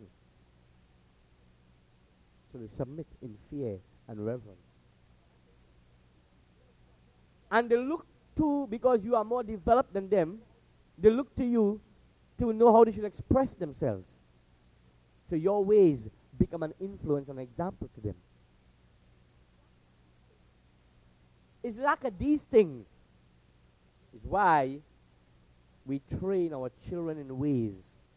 So they submit in fear and reverence. And they look to, because you are more developed than them, they look to you to know how they should express themselves. So your ways become an influence and example to them. It's lack of these things is why we train our children in ways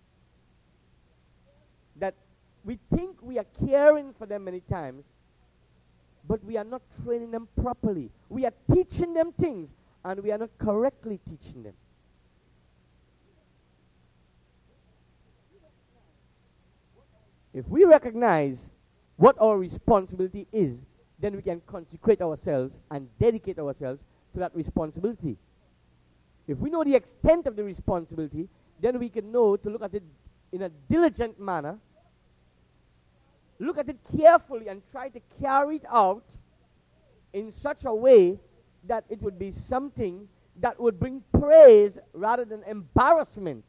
that we think we are caring for them many times, but we are not training them properly. We are teaching them things, and we are not correctly teaching them. If we recognize what our responsibility is, then we can consecrate ourselves and dedicate ourselves to that responsibility. If we know the extent of the responsibility, then we can know to look at it in a diligent manner, look at it carefully, and try to carry it out in such a way that it would be something that would bring praise rather than embarrassment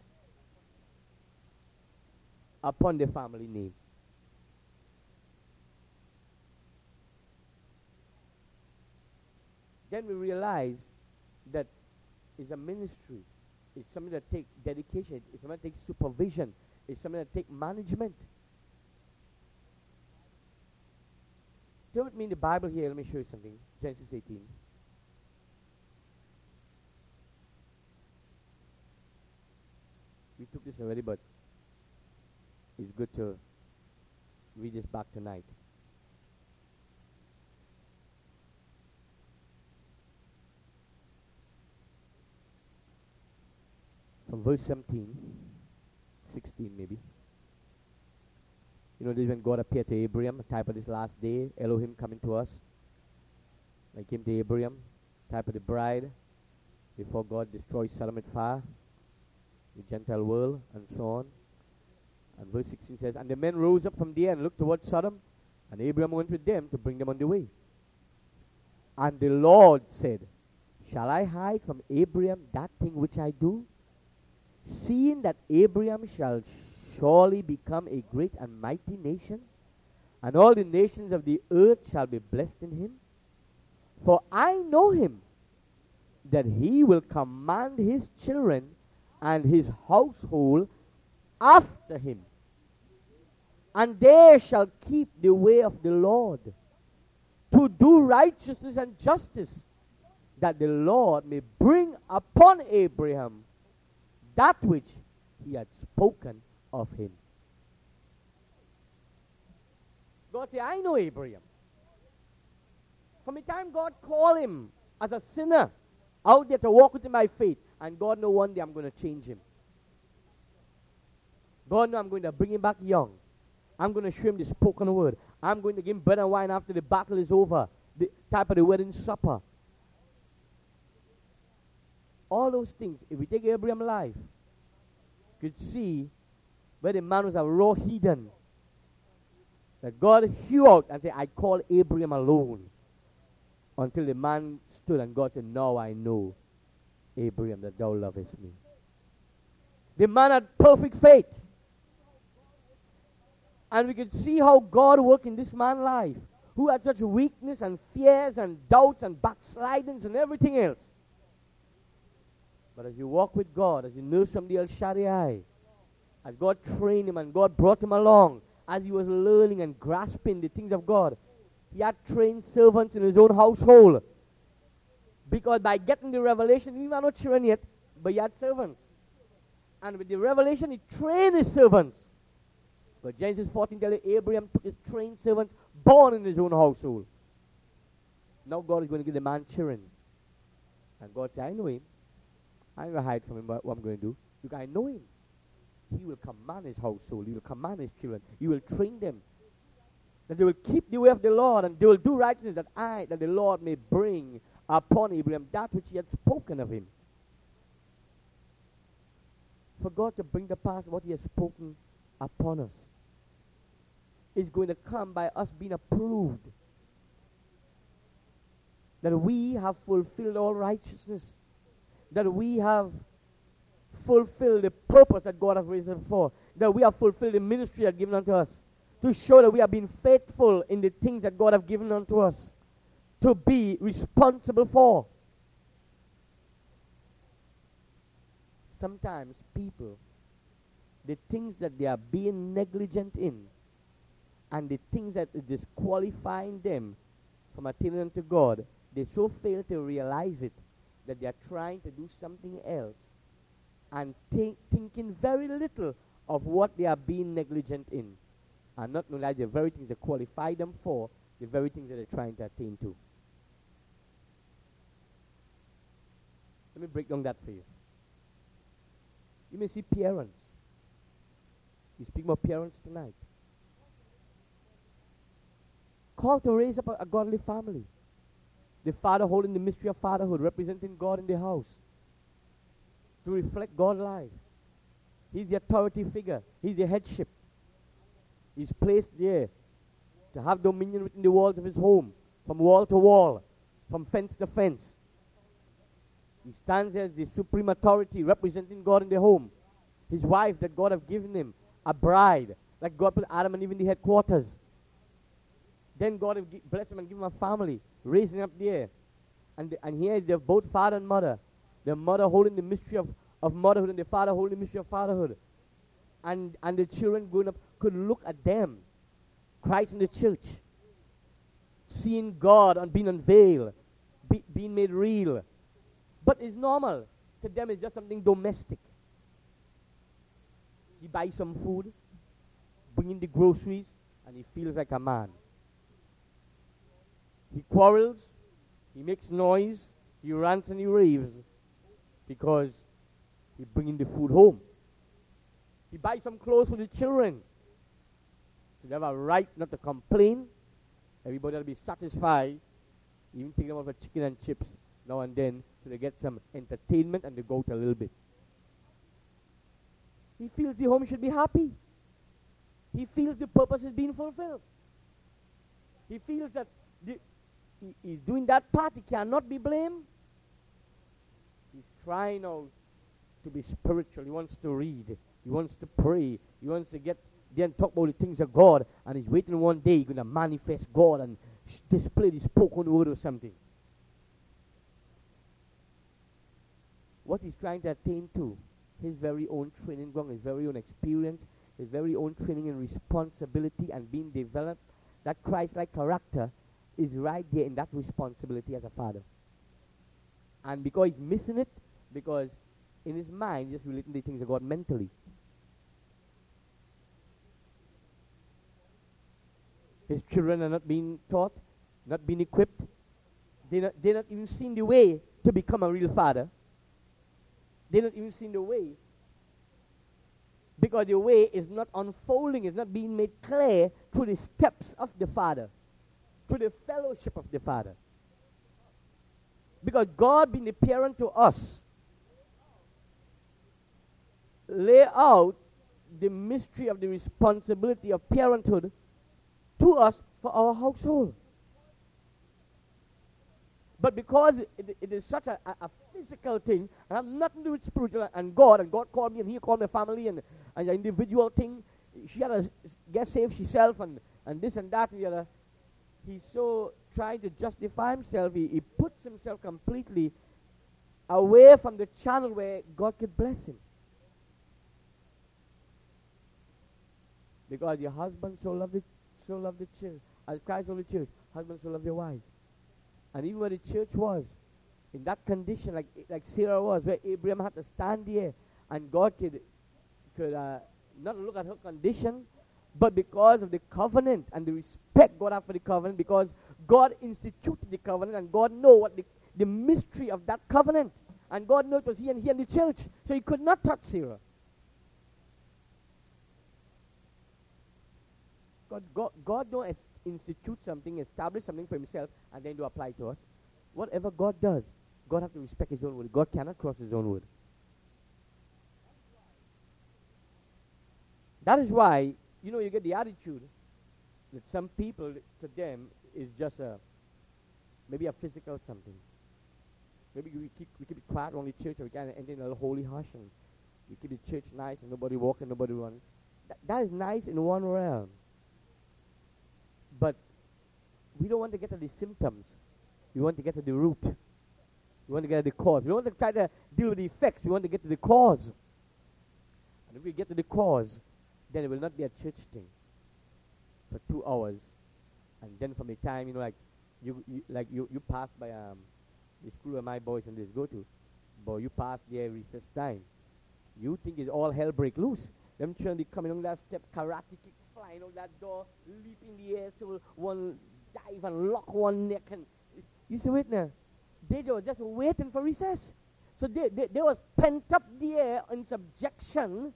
upon the family name. Then we realize that it's a ministry. It's something that takes dedication. It's something that takes supervision. It's something that takes management. Turn with me in the Bible here. Let me show you something. Genesis 18. We took this already, but it's good to read this back tonight. From verse 17, 16 maybe. You know, this is when God appeared to Abraham, a type of this last day, Elohim coming to us. Like came to Abraham, type of the bride, before God destroys Sodom with fire, the Gentile world, and so on. And verse 16 says, and the men rose up from there and looked towards Sodom, and Abraham went with them to bring them on the way. And the Lord said, shall I hide from Abraham that thing which I do? Seeing that Abraham shall surely become a great and mighty nation, and all the nations of the earth shall be blessed in him. For I know him, that he will command his children and his household after him, and they shall keep the way of the Lord, to do righteousness and justice, that the Lord may bring upon Abraham that which he had spoken of him. God said, I know Abraham. From the time God called him as a sinner, out there to walk with him by faith. And God knows one day I'm going to change him. God knows I'm going to bring him back young. I'm going to show him the spoken word. I'm going to give him bread and wine after the battle is over. The type of the wedding supper. All those things. If we take Abraham's life, you could see where the man was a raw heathen. That God hew out and said, I call Abraham alone. Until the man stood and God said, now I know, Abraham, that thou lovest me. The man had perfect faith. And we could see how God worked in this man's life, who had such weakness and fears and doubts and backslidings and everything else. But as you walk with God, as you nurse from the El Shaddai, as God trained him and God brought him along, as he was learning and grasping the things of God, he had trained servants in his own household. Because by getting the revelation, he was not children yet, but he had servants. And with the revelation, he trained his servants. But Genesis 14 tells you, Abraham took his trained servants born in his own household. Now God is going to give the man children. And God said, I know him. I'm going to hide from him what I'm going to do. Because I know him. He will command his household. He will command his children. He will train them. That they will keep the way of the Lord, and they will do righteousness, that the Lord may bring upon Abraham that which he had spoken of him. For God to bring to pass what he has spoken upon us is going to come by us being approved. That we have fulfilled all righteousness. That we have fulfilled the purpose that God has raised us for. That we have fulfilled the ministry that given unto us. To show that we have been faithful in the things that God has given unto us. To be responsible for. Sometimes people, the things that they are being negligent in, and the things that are disqualifying them from attaining unto God, they so fail to realize it that they are trying to do something else and thinking very little of what they are being negligent in, and not knowing that the very things that qualify them for, the very things that they're trying to attain to. Let me break down that for you. You may see parents. We speak about parents tonight. Called to raise up a godly family. The father holding the mystery of fatherhood, representing God in the house. To reflect God's life. He's the authority figure. He's the headship. He's placed there to have dominion within the walls of his home. From wall to wall. From fence to fence. He stands as the supreme authority representing God in the home. His wife that God have given him. A bride. Like God put Adam and Eve in the headquarters. Then God have blessed him and given him a family. Raising up there. And here is they're both father and mother. The mother holding the mystery of motherhood and the father holding the mystery of fatherhood. And the children growing up could look at them. Christ in the church. Seeing God and being unveiled. Being made real. But it's normal. To them it's just something domestic. He buys some food, bring in the groceries, and he feels like a man. He quarrels, he makes noise, he rants and he raves because he brings the food home. He buys some clothes for the children. So they have a right not to complain. Everybody will be satisfied, even take them out for chicken and chips now and then, so they get some entertainment and they go out a little bit. He feels the home should be happy. He feels the purpose is being fulfilled. He feels that he's doing that part. He cannot be blamed. He's trying now to be spiritual. He wants to read. He wants to pray. He wants to get there and talk about the things of God. And he's waiting one day he's going to manifest God and display the spoken word or something. What he's trying to attain to, his very own training ground, his very own experience, his very own training and responsibility and being developed, that Christ-like character is right there in that responsibility as a father. And because he's missing it, because in his mind he's just relating the things of God mentally. His children are not being taught, not being equipped. They're not even seeing the way to become a real father. They're not even seeing the way, because the way is not unfolding, it's not being made clear through the steps of the Father, through the fellowship of the Father. Because God, being the parent to us, lay out the mystery of the responsibility of parenthood to us for our household. But because it is such a physical thing, and have nothing to do with spiritual, and God called me, and He called my family, and an individual thing, she had to get saved herself, and this and that and the other. He's so trying to justify himself, he puts himself completely away from the channel where God could bless him. Because your husband so loved the church, as Christ loved the church, husbands so love your wives. And even where the church was, in that condition, like Sarah was, where Abraham had to stand there, and God could not look at her condition, but because of the covenant and the respect God had for the covenant, because God instituted the covenant, and God knew what the mystery of that covenant, and God knew it was He and the church, so He could not touch Sarah. God don't institute something, establish something for Himself, and then do apply to us. Whatever God does, God has to respect His own word. God cannot cross His own word. That is why, you get the attitude that some people, to them, is just maybe a physical something. Maybe we keep it quiet around the church, and we kind of end in a little holy hush, and we keep the church nice, and nobody walking, nobody running. That is nice in one realm. But we don't want to get to the symptoms. We want to get to the root. We want to get to the cause. We don't want to try to deal with the effects. We want to get to the cause. And if we get to the cause, then it will not be a church thing for 2 hours. And then from the time, you pass by the school where my boys and this go to, but you pass there recess time. You think it's all hell break loose. Them children coming on that step, karate kick, flying out that door, leap in the air, so one dive and lock one neck. And you see, wait now, they were just waiting for recess. So they was pent up there in subjection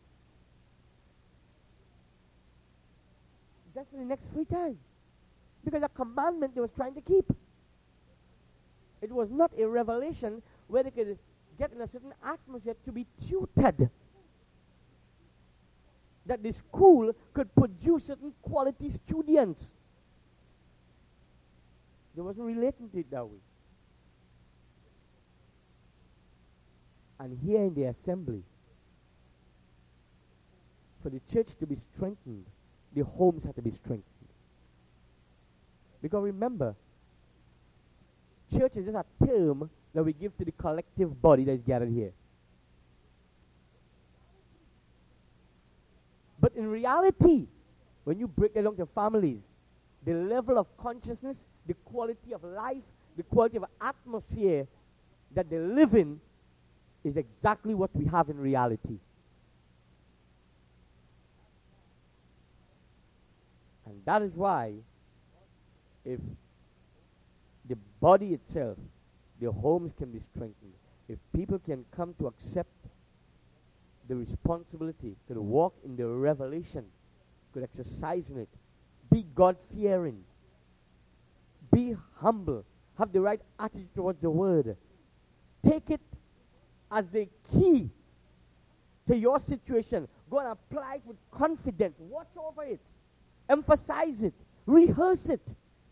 just for the next free time. Because a commandment they was trying to keep. It was not a revelation where they could get in a certain atmosphere to be tutored. That the school could produce certain quality students. They wasn't relating to it that way. And here in the assembly, for the church to be strengthened, the homes had to be strengthened. Because remember, church is just a term that we give to the collective body that is gathered here. But in reality, when you break it down to families, the level of consciousness, the quality of life, the quality of atmosphere that they live in is exactly what we have in reality. And that is why, if the body itself, the homes can be strengthened, if people can come to accept the responsibility, could walk in the revelation, could exercise in it, be God-fearing, be humble, have the right attitude towards the word, take it as the key to your situation, go and apply it with confidence, watch over it, emphasize it, rehearse it.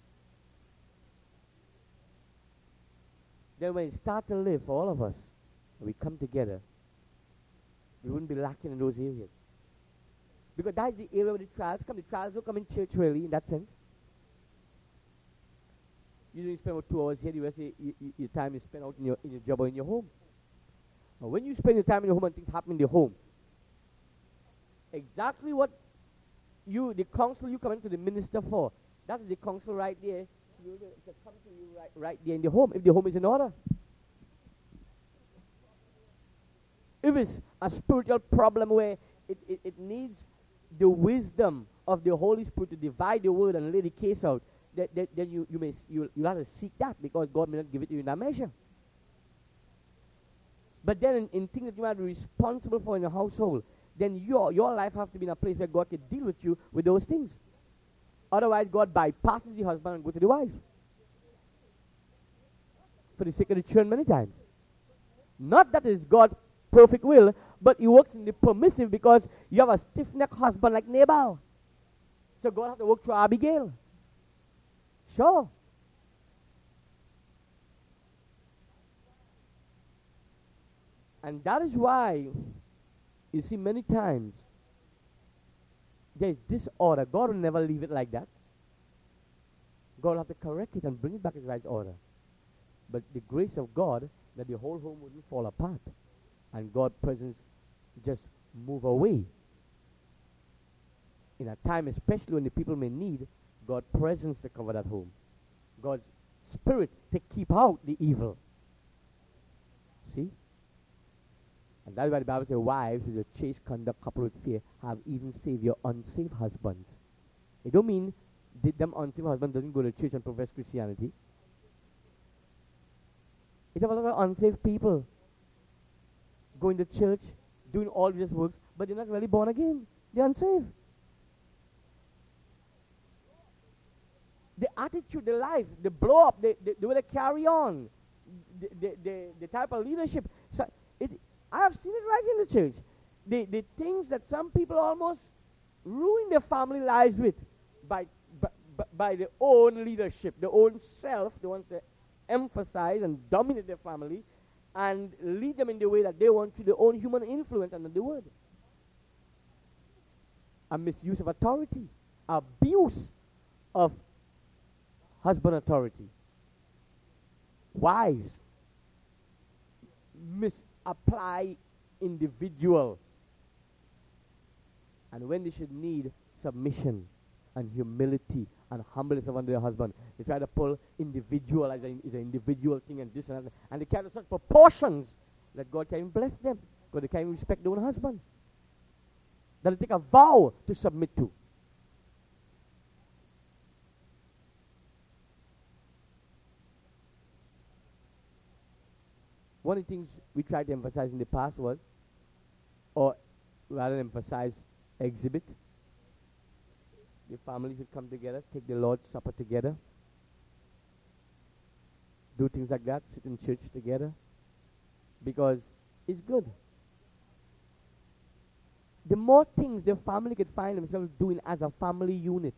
Then when it starts to live for all of us, we come together, we wouldn't be lacking in those areas. Because that's the area where the trials come. The trials don't come in church, really, in that sense. You don't spend about 2 hours here, the rest of your time is spent out in your job or in your home. Now, when you spend your time in your home and things happen in the home, exactly what the counsel you come into the minister for, that's the counsel right there. To come to you right there in the home, if the home is in order. If it's a spiritual problem where it needs the wisdom of the Holy Spirit to divide the word and lay the case out, then you'll have to seek that, because God may not give it to you in that measure. But then in things that you might be responsible for in your household, then your life have to be in a place where God can deal with you with those things. Otherwise, God bypasses the husband and go to the wife. For the sake of the children many times. Not that it's God's perfect will, but he works in the permissive because you have a stiff-necked husband like Nabal. So God has to work through Abigail. Sure. And that is why, you see, many times, there is disorder. God will never leave it like that. God will have to correct it and bring it back in right order. But the grace of God, that the whole home wouldn't fall apart. And God's presence just move away. In a time, especially when the people may need God's presence to cover that home. God's spirit to keep out the evil. See? And that's why the Bible says, wives with a chaste conduct coupled with fear have even saved your unsaved husbands. It don't mean them unsaved husbands doesn't go to church and profess Christianity. It's about a lot of unsaved people going to church, doing all these works, but they're not really born again. They're unsaved. The attitude, the life, the blow up, the way they carry on, the type of leadership. So I have seen it right in the church. The things that some people almost ruin their family lives with by their own leadership, their own self. They want to emphasize and dominate their family and lead them in the way that they want to, their own human influence under the word. A misuse of authority, abuse of husband authority. Wives misapply individual, and when they should need submission and humility and humbleness of under their husband, they try to pull individual as an individual thing and this and that, and they carry such proportions that God can't even bless them because they can't even respect their own husband. That they take a vow to submit to. One of the things we tried to emphasize in the past was, or rather emphasize, exhibit. The families would come together, take the Lord's Supper together, do things like that, sit in church together, because it's good. The more things the family could find themselves doing as a family unit,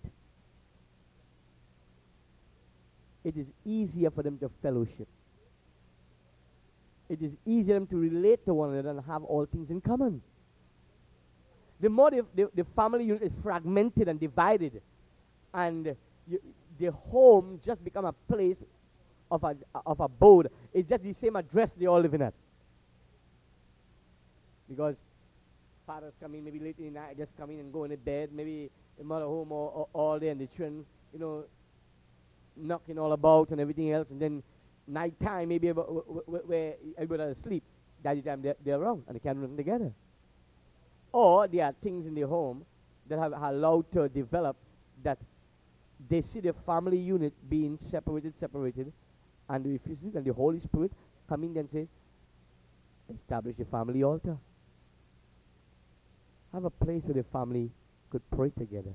it is easier for them to fellowship. It is easier for them to relate to one another and have all things in common. The more the family unit is fragmented and divided, and the home just become a place of abode. It's just the same address they all live in at. Because fathers come in maybe late in the night, just come in and go in the bed. Maybe the mother home all day, and the children, knocking all about and everything else. And then night time, maybe where everybody is asleep. That time they're around and they can't run together. Or there are things in the home that have allowed to develop that they see the family unit being separated, and if you see, and the Holy Spirit come in and say, establish the family altar. Have a place where the family could pray together.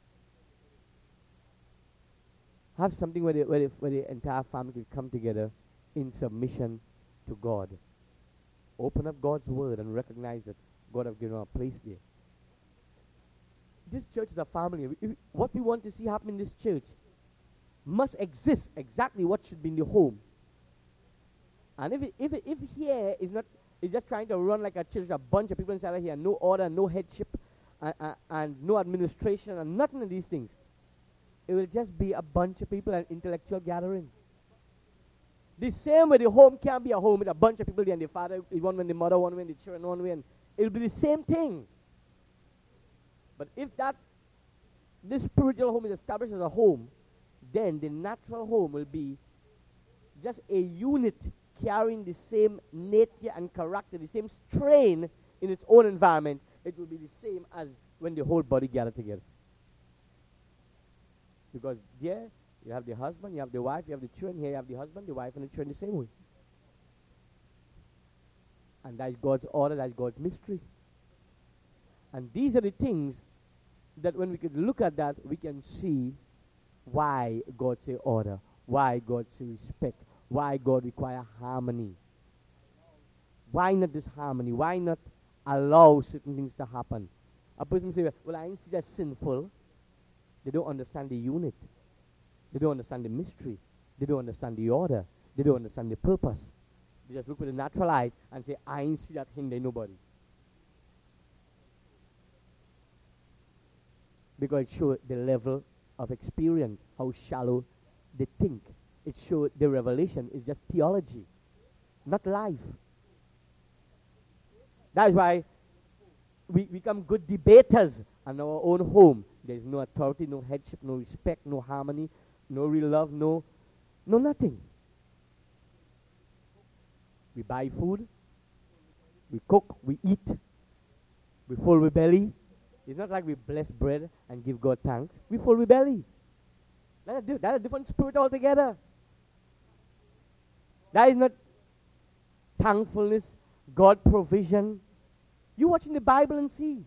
Have something where the entire family could come together in submission to God. Open up God's word and recognize that God has given a place there. This church is a family. What we want to see happen in this church must exist exactly what should be in the home. And if here is just trying to run like a church, a bunch of people inside of here, no order, no headship, and no administration, and nothing of these things, it will just be a bunch of people and intellectual gathering. The same way the home can't be a home with a bunch of people there, and the father is one way, and the mother one way, and the children one way, and it will be the same thing. But if this spiritual home is established as a home, then the natural home will be just a unit carrying the same nature and character, the same strain in its own environment. It will be the same as when the whole body gathered together. Because there you have the husband, you have the wife, you have the children. Here you have the husband, the wife, and the children the same way. And that's God's order, that's God's mystery. And these are the things that when we could look at that, we can see why God say order, why God say respect, why God require harmony. Why not this harmony? Why not allow certain things to happen? A person say, well, I see that sinful. They don't understand the unit. They don't understand the mystery. They don't understand the order. They don't understand the purpose. They just look with the natural eyes and say, I ain't see that hinder nobody. Because it shows the level of experience, how shallow they think. It shows the revelation is just theology, not life. That's why we become good debaters in our own home. There's no authority, no headship, no respect, no harmony, no real love, no nothing. We buy food, we cook, we eat, we full with belly. It's not like we bless bread and give God thanks. We full with belly. That's a different spirit altogether. That is not thankfulness, God provision. You watch in the Bible and see.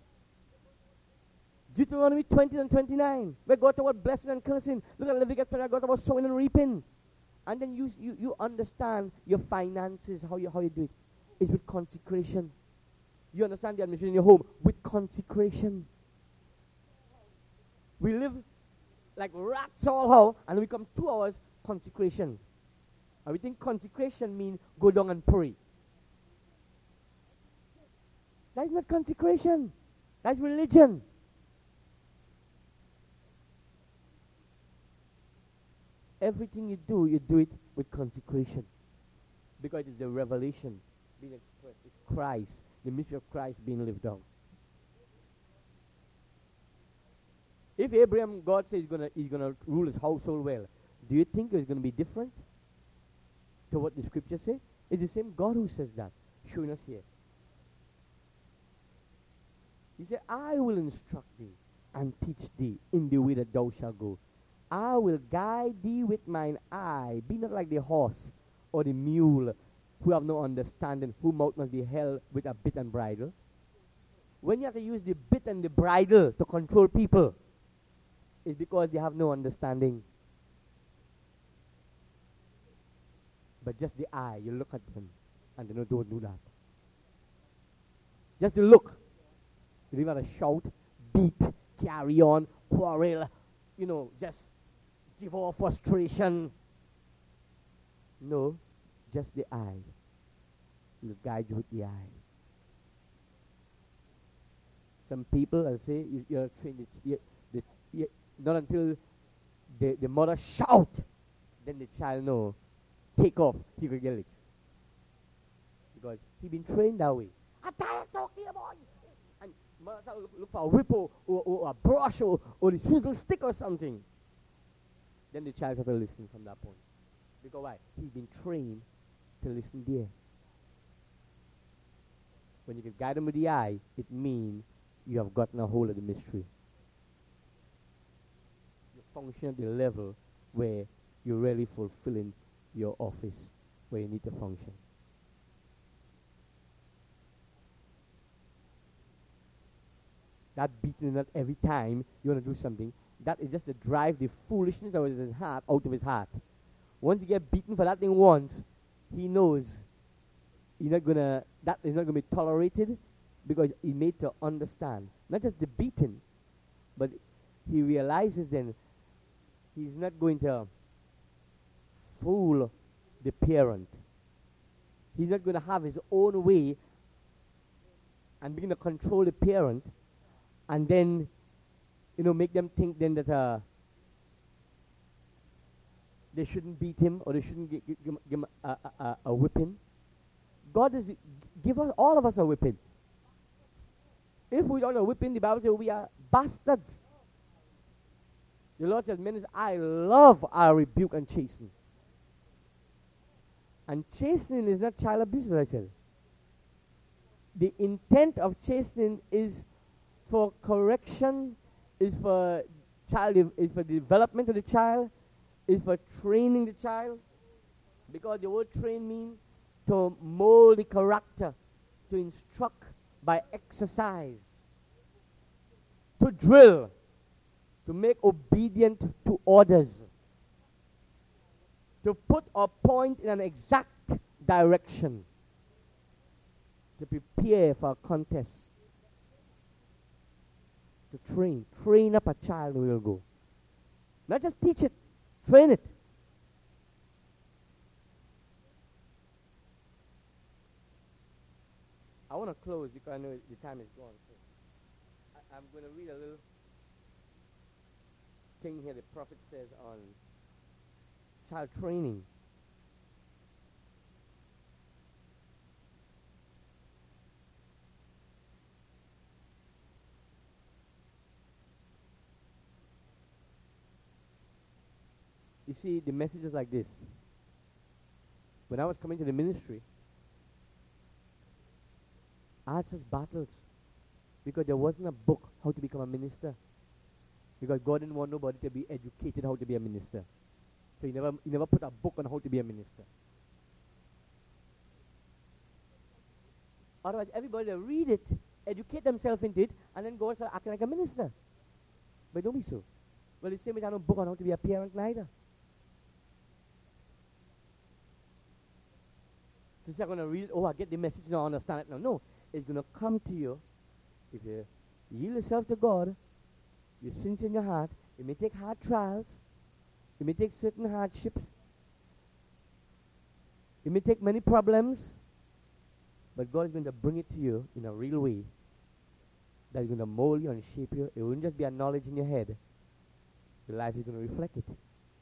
Deuteronomy 20 and 29, where God talks about blessing and cursing. Look at Leviticus 20, God talks about sowing and reaping. And then you understand your finances, how you do it. It's with consecration. You understand the administration in your home with consecration. We live like rats all out, and we come 2 hours consecration. And we think consecration means go down and pray. That is not consecration. That's religion. Everything you do it with consecration. Because it's the revelation being expressed. It's Christ, the mystery of Christ being lived out. If Abraham, God says he's gonna rule his household well, do you think it's going to be different to what the scripture says? It's the same God who says that, showing us here. He said, I will instruct thee and teach thee in the way that thou shalt go. I will guide thee with mine eye. Be not like the horse or the mule who have no understanding, whose mouth must be held with a bit and bridle. When you have to use the bit and the bridle to control people, it's because they have no understanding. But just the eye, you look at them, and they don't do that. Just the look. You don't have to shout, beat, carry on, quarrel, just give off frustration. No, just the eye. You guide you with the eye. Some people, I say, you're trained, not until the mother shout, then the child know, take off, he could get licks. Because he been trained that way. I'm tired of talking about you. And mother look for a whip or a brush or the swizzle stick or something. Then the child has to listen from that point. Because why? He's been trained to listen there. When you can guide him with the eye, it means you have gotten a hold of the mystery. You function at the level where you're really fulfilling your office, where you need to function. That beating not every time you want to do something, that is just to drive the foolishness out of his heart out of his heart. Once you get beaten for that thing once, he knows that is not gonna be tolerated, because he made to understand. Not just the beating, but he realizes then he's not going to fool the parent. He's not going to have his own way and begin to control the parent, and then make them think then that they shouldn't beat him, or they shouldn't give him a whipping. God is give us all of us a whipping. If we don't have a whipping, the Bible says we are bastards. The Lord says, "Men, I love our rebuke and chasten." And chastening is not child abuse, as I said. The intent of chastening is for correction, is for is for the development of the child, is for training the child. Because the word train means to mold the character, to instruct by exercise, to drill, to make obedient to orders, to put or point in an exact direction, to prepare for a contest, to train up a child who will go. Not just teach it, train it. I want to close because I know the time is gone. So I'm going to read a little thing here the prophet says on child training. You see, the message is like this. When I was coming to the ministry, I had such battles because there wasn't a book how to become a minister. Because God didn't want nobody to be educated how to be a minister. So he never put a book on how to be a minister. Otherwise, everybody will read it, educate themselves into it, and then go and start acting like a minister. But don't be so. Well, the same way, I have no book on how to be a parent neither. So you're going to read it, I get the message now, I understand it now. No, it's going to come to you if you yield yourself to God, you sins in your heart. It may take hard trials. It may take certain hardships. It may take many problems. But God is going to bring it to you in a real way that is going to mold you and shape you. It won't just be a knowledge in your head. Your life is going to reflect it.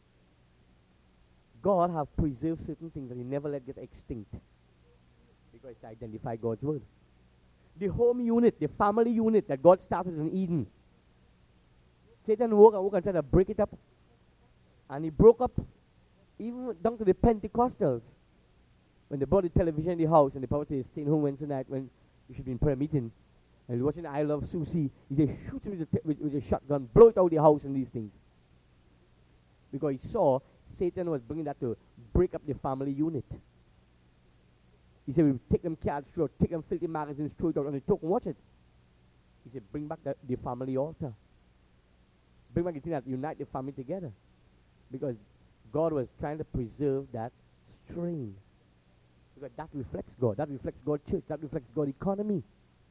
God have preserved certain things that he never let get extinct because it's to identify God's word. The home unit, the family unit that God started in Eden, Satan woke and tried to break it up. And he broke up even down to the Pentecostals. When they brought the television in the house and the pastor said, staying home Wednesday night when you should be in prayer meeting. And he's watching I Love Susie. He said, shoot it with a shotgun, blow it out of the house and these things. Because he saw Satan was bringing that to break up the family unit. He said, we take them cards through, take them filthy magazines, throw it out, and they talk and watch it. He said, bring back the family altar. Bring back the thing that unite the family together. Because God was trying to preserve that strain. Because that reflects God. That reflects God's church. That reflects God's economy.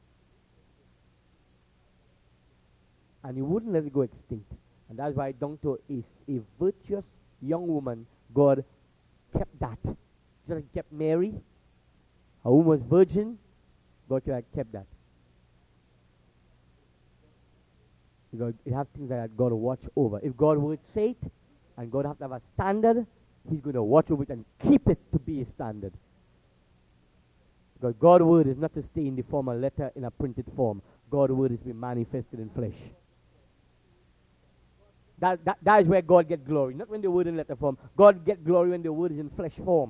And he wouldn't let it go extinct. And that's why down to a virtuous young woman, God kept that. Just like he kept Mary. A woman was virgin. God kept that. Because you have things like that God will watch over. If God would say it, and God have to have a standard, he's going to watch over it and keep it to be a standard. Because God's word is not to stay in the form of letter in a printed form. God's word is to be manifested in flesh. That is where God gets glory. Not when the word in letter form. God gets glory when the word is in flesh form.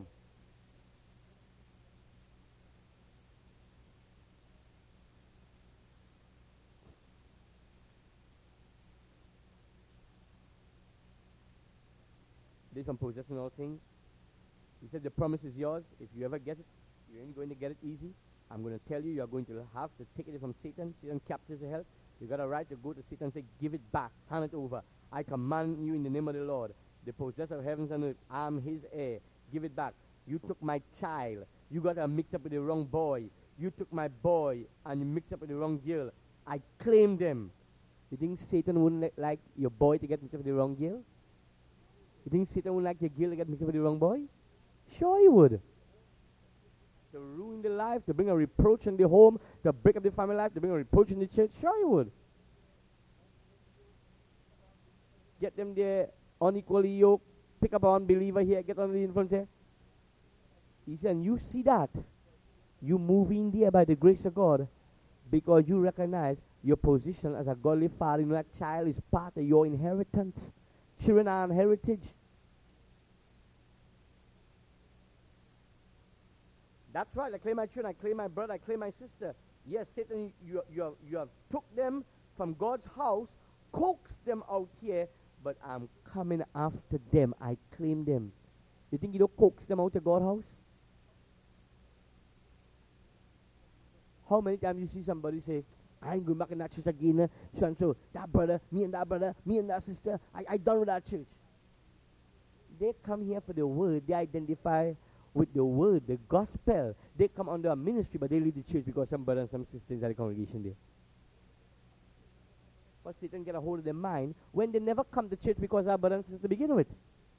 From possessing all things. He said the promise is yours. If you ever get it, you ain't going to get it easy. I'm going to tell you, you're going to have to take it from Satan. Satan captures the health. You got a right to go to Satan and say, give it back, hand it over. I command you in the name of the Lord, the possessor of heavens and earth. I'm his heir. Give it back. You took my child. You got to mix up with the wrong boy. You took my boy and you mixed up with the wrong girl. I claimed them. You think Satan wouldn't like your boy to get mixed up with the wrong girl? You think Satan would like your girl to get mixed up with the wrong boy? Sure he would. To ruin the life, to bring a reproach in the home, to break up the family life, to bring a reproach in the church, sure he would. Get them there unequally yoked, pick up an unbeliever here, get under the influence here. He said, and you see that, you move in there by the grace of God, because you recognize your position as a godly father. You know that child is part of your inheritance. Children are an heritage. That's right. I claim my children. I claim my brother. I claim my sister. Yes, Satan, you have took them from God's house, coaxed them out here, but I'm coming after them. I claim them. You think you don't coax them out of God's house? How many times you see somebody say, I ain't going back in that church again, so and so, that brother, me and that sister, I done with that church. They come here for the word. They identify with the word, the gospel. They come under a ministry, but they leave the church because some brother and some sister is at the congregation there. But Satan get a hold of their mind when they never come to church because our brother and sister to begin with.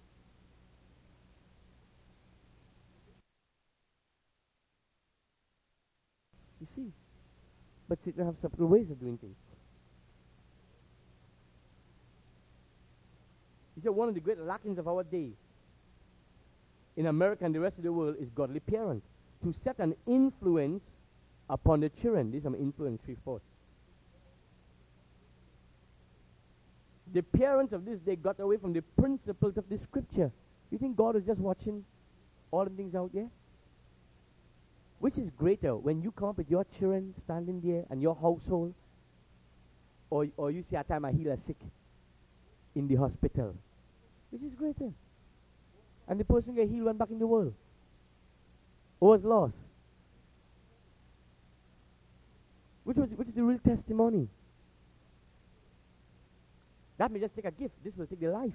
You see? But Satan have several ways of doing things. He said one of the great lackings of our day in America and the rest of the world is godly parents. To set an influence upon the children. This is some influence threefold. The parents of this day got away from the principles of the scripture. You think God is just watching all the things out there? Which is greater, when you come up with your children standing there and your household, or you see a time I heal a sick in the hospital? Which is greater? And the person get healed went back in the world. Or was lost. Which is the real testimony? That may just take a gift. This will take their life.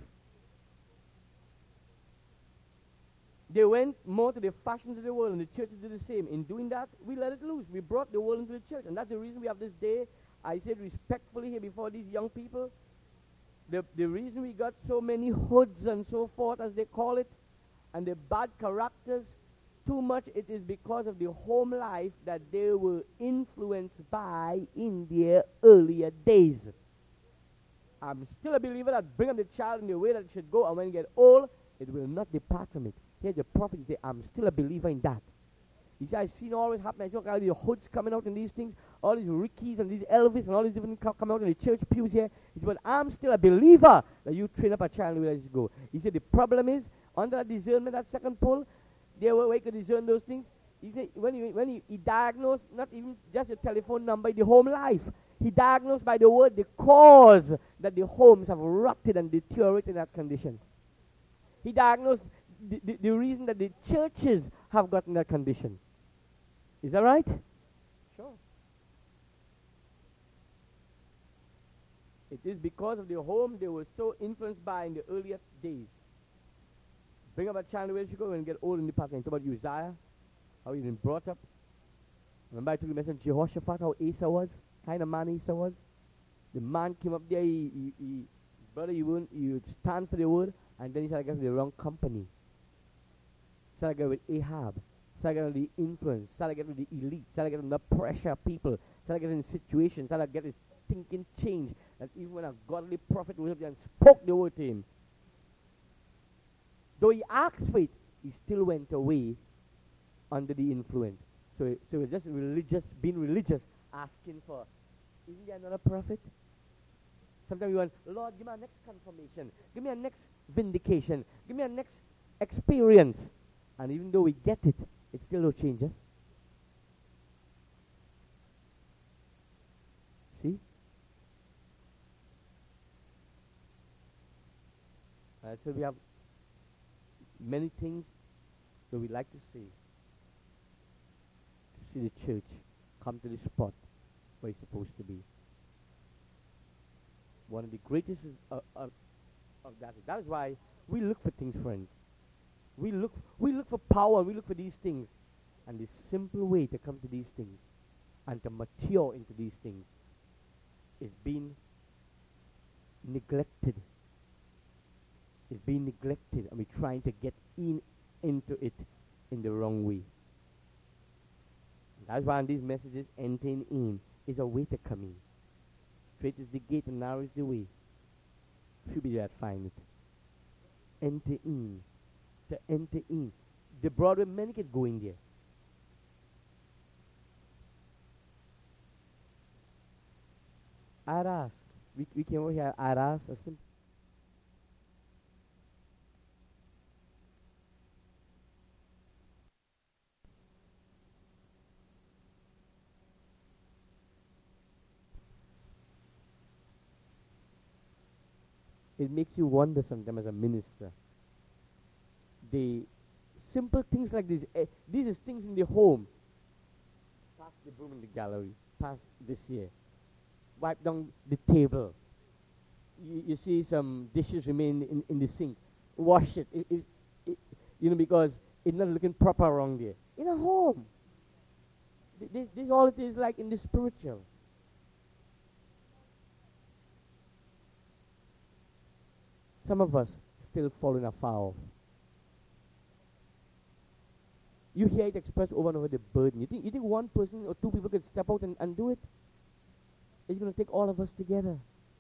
They went more to the fashions of the world, and the churches did the same. In doing that, we let it loose. We brought the world into the church. And that's the reason we have this day. I said respectfully here before these young people, the reason we got so many hoods and so forth, as they call it, and the bad characters, too much, it is because of the home life that they were influenced by in their earlier days. I'm still a believer that bring up the child in the way that it should go, and when it get old, it will not depart from it. Here the prophet say, I'm still a believer in that. He said, I've seen all this happen. I saw all the hoods coming out in these things, all these Rickies and these Elvis and all these different coming out in the church pews here. He said, but I'm still a believer that you train up a child and let it go. He said, the problem is, under that discernment, that second pull, they were able to discern those things. He said, when he diagnosed, not even just your telephone number, the home life. He diagnosed by the word the cause that the homes have rotted and deteriorated in that condition. He diagnosed the reason that the churches have gotten that condition. Is that right? Sure. It is because of the home they were so influenced by in the earlier days. Bring up a child where she go and get old in the park and talk about Uzziah, how he been brought up. Remember I took the message Jehoshaphat, how Asa was, kind of man Asa was. The man came up there, brother, you would stand for the word, and then he started getting the wrong company. Started getting with Ahab, started getting the influence, started getting the elite, started getting the pressure of people, started getting in situations, started getting his thinking changed. That even when a godly prophet was up there and spoke the word to him, though he asked for it, he still went away under the influence. So it was just religious, being religious, asking for, isn't there another prophet? Sometimes we want, Lord, give me a next confirmation, give me a next vindication, give me a next experience. And even though we get it, it still no changes. See? So we have many things that we like to see. To see the church come to the spot where it's supposed to be. One of the greatest of that. That is why we look for things, friends. We look for power, we look for these things. And the simple way to come to these things and to mature into these things is being neglected. Is being neglected, and we're trying to get into it in the wrong way. And that's why these messages, entering in, is a way to come in. Straight is the gate and narrow is the way. Few be that find it. Enter in. To enter in. The Broadway, many can go in there. I'd ask. We came over here, I'd ask a simple. It makes you wonder sometimes as a minister. The simple things like this, these are things in the home. Pastor the broom in the gallery. Pass this year. Wipe down the table. You see some dishes remain in the sink. Wash it. Because it's not looking proper around there. In a home. This all it is like in the spiritual. Some of us still falling afoul. You hear it expressed over and over, the burden. You think one person or two people could step out and do it? It's going to take all of us together.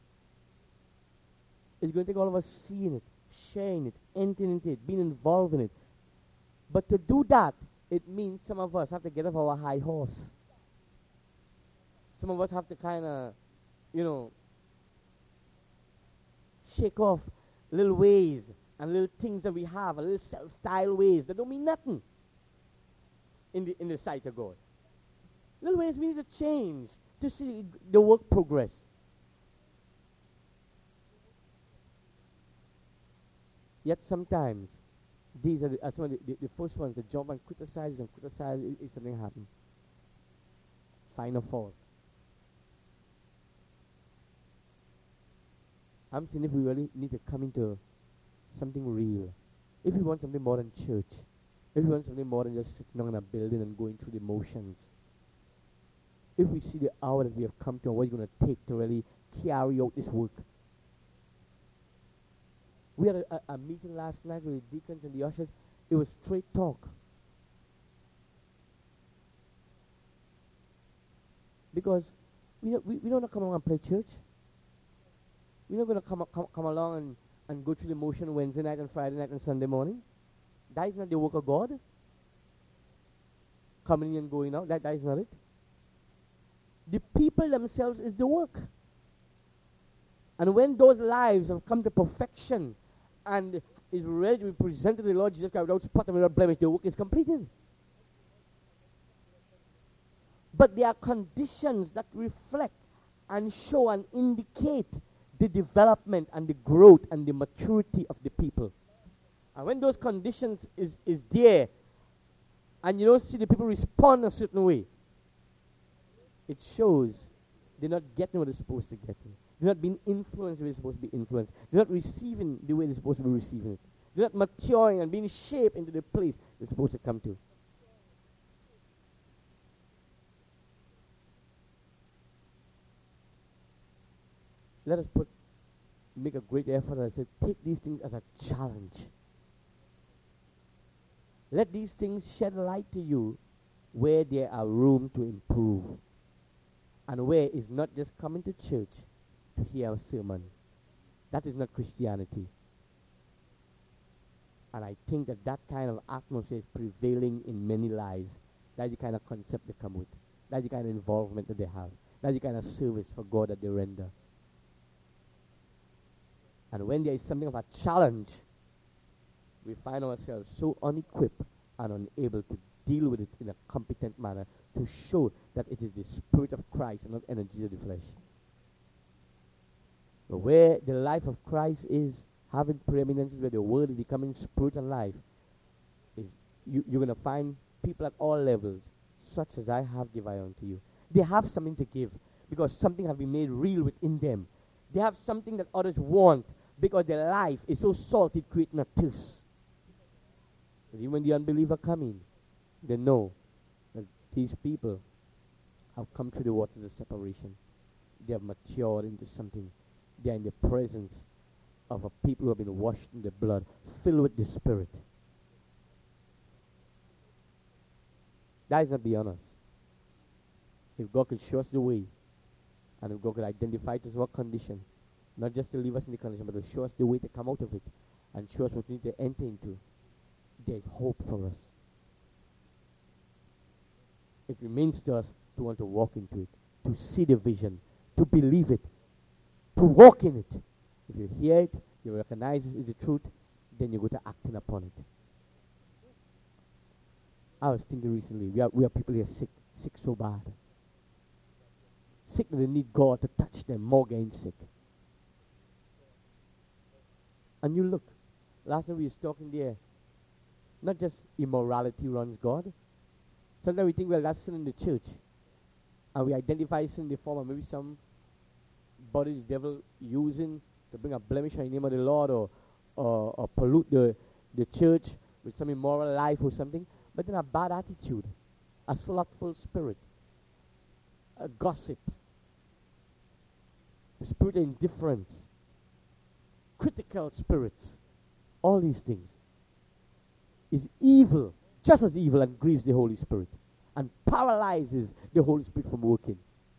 It's going to take all of us seeing it, sharing it, entering into it, being involved in it. But to do that, it means some of us have to get off our high horse. Some of us have to kind of, shake off little ways and little things that we have, a little self-style ways that don't mean nothing in the sight of God. Little ways we need to change to see the work progress. Yet sometimes these are some of the first ones that jump and criticize, if something happens. Find a fault. I'm saying if we really need to come into something real, if we want something more than church, if we want something more than just sitting down in a building and going through the motions, if we see the hour that we have come to and what it's going to take to really carry out this work. We had a meeting last night with the deacons and the ushers. It was straight talk. Because we don't come along and play church. We're not going to come along and go through the motion Wednesday night and Friday night and Sunday morning. That is not the work of God. Coming in and going out, that is not it. The people themselves is the work. And when those lives have come to perfection and is ready to be presented to the Lord Jesus Christ without spot and without blemish, the work is completed. But there are conditions that reflect and show and indicate the development and the growth and the maturity of the people. And when those conditions is there, and you don't see the people respond a certain way, it shows they're not getting what they're supposed to get. They're not being influenced the way they're supposed to be influenced. They're not receiving the way they're supposed to be receiving it. They're not maturing and being shaped into the place they're supposed to come to. Let us make a great effort, and I said, take these things as a challenge. Let these things shed light to you where there are room to improve. And where it's not just coming to church to hear a sermon. That is not Christianity. And I think that kind of atmosphere is prevailing in many lives. That's the kind of concept they come with. That's the kind of involvement that they have. That's the kind of service for God that they render. And when there is something of a challenge, we find ourselves so unequipped and unable to deal with it in a competent manner to show that it is the Spirit of Christ and not energies of the flesh. But where the life of Christ is having preeminence, where the Word is becoming Spirit and life, is you're going to find people at all levels, such as I have given unto you. They have something to give because something has been made real within them. They have something that others want because their life is so salty, creating a thirst. But even when the unbeliever come in, they know that these people have come through the waters of separation. They have matured into something. They are in the presence of a people who have been washed in the blood, filled with the Spirit. That is not beyond us. If God could show us the way, and if God could identify to us what condition, not just to leave us in the condition, but to show us the way to come out of it, and show us what we need to enter into, there is hope for us. It remains to us to want to walk into it, to see the vision, to believe it, to walk in it. If you hear it, you recognize it is the truth, then you go to acting upon it. I was thinking recently, we are people here sick so bad. Sick that they need God to touch them more getting sick. And you look, last time we was talking there, not just immorality runs God. Sometimes we think, well, that's sin in the church. and we identify sin in the form of maybe some body the devil using to bring a blemish on the name of the Lord, or pollute the church with some immoral life or something, but then a bad attitude, a slothful spirit, a gossip, a spirit of indifference, critical spirits, all these things is evil, just as evil, and grieves the Holy Spirit and paralyzes the Holy Spirit from working.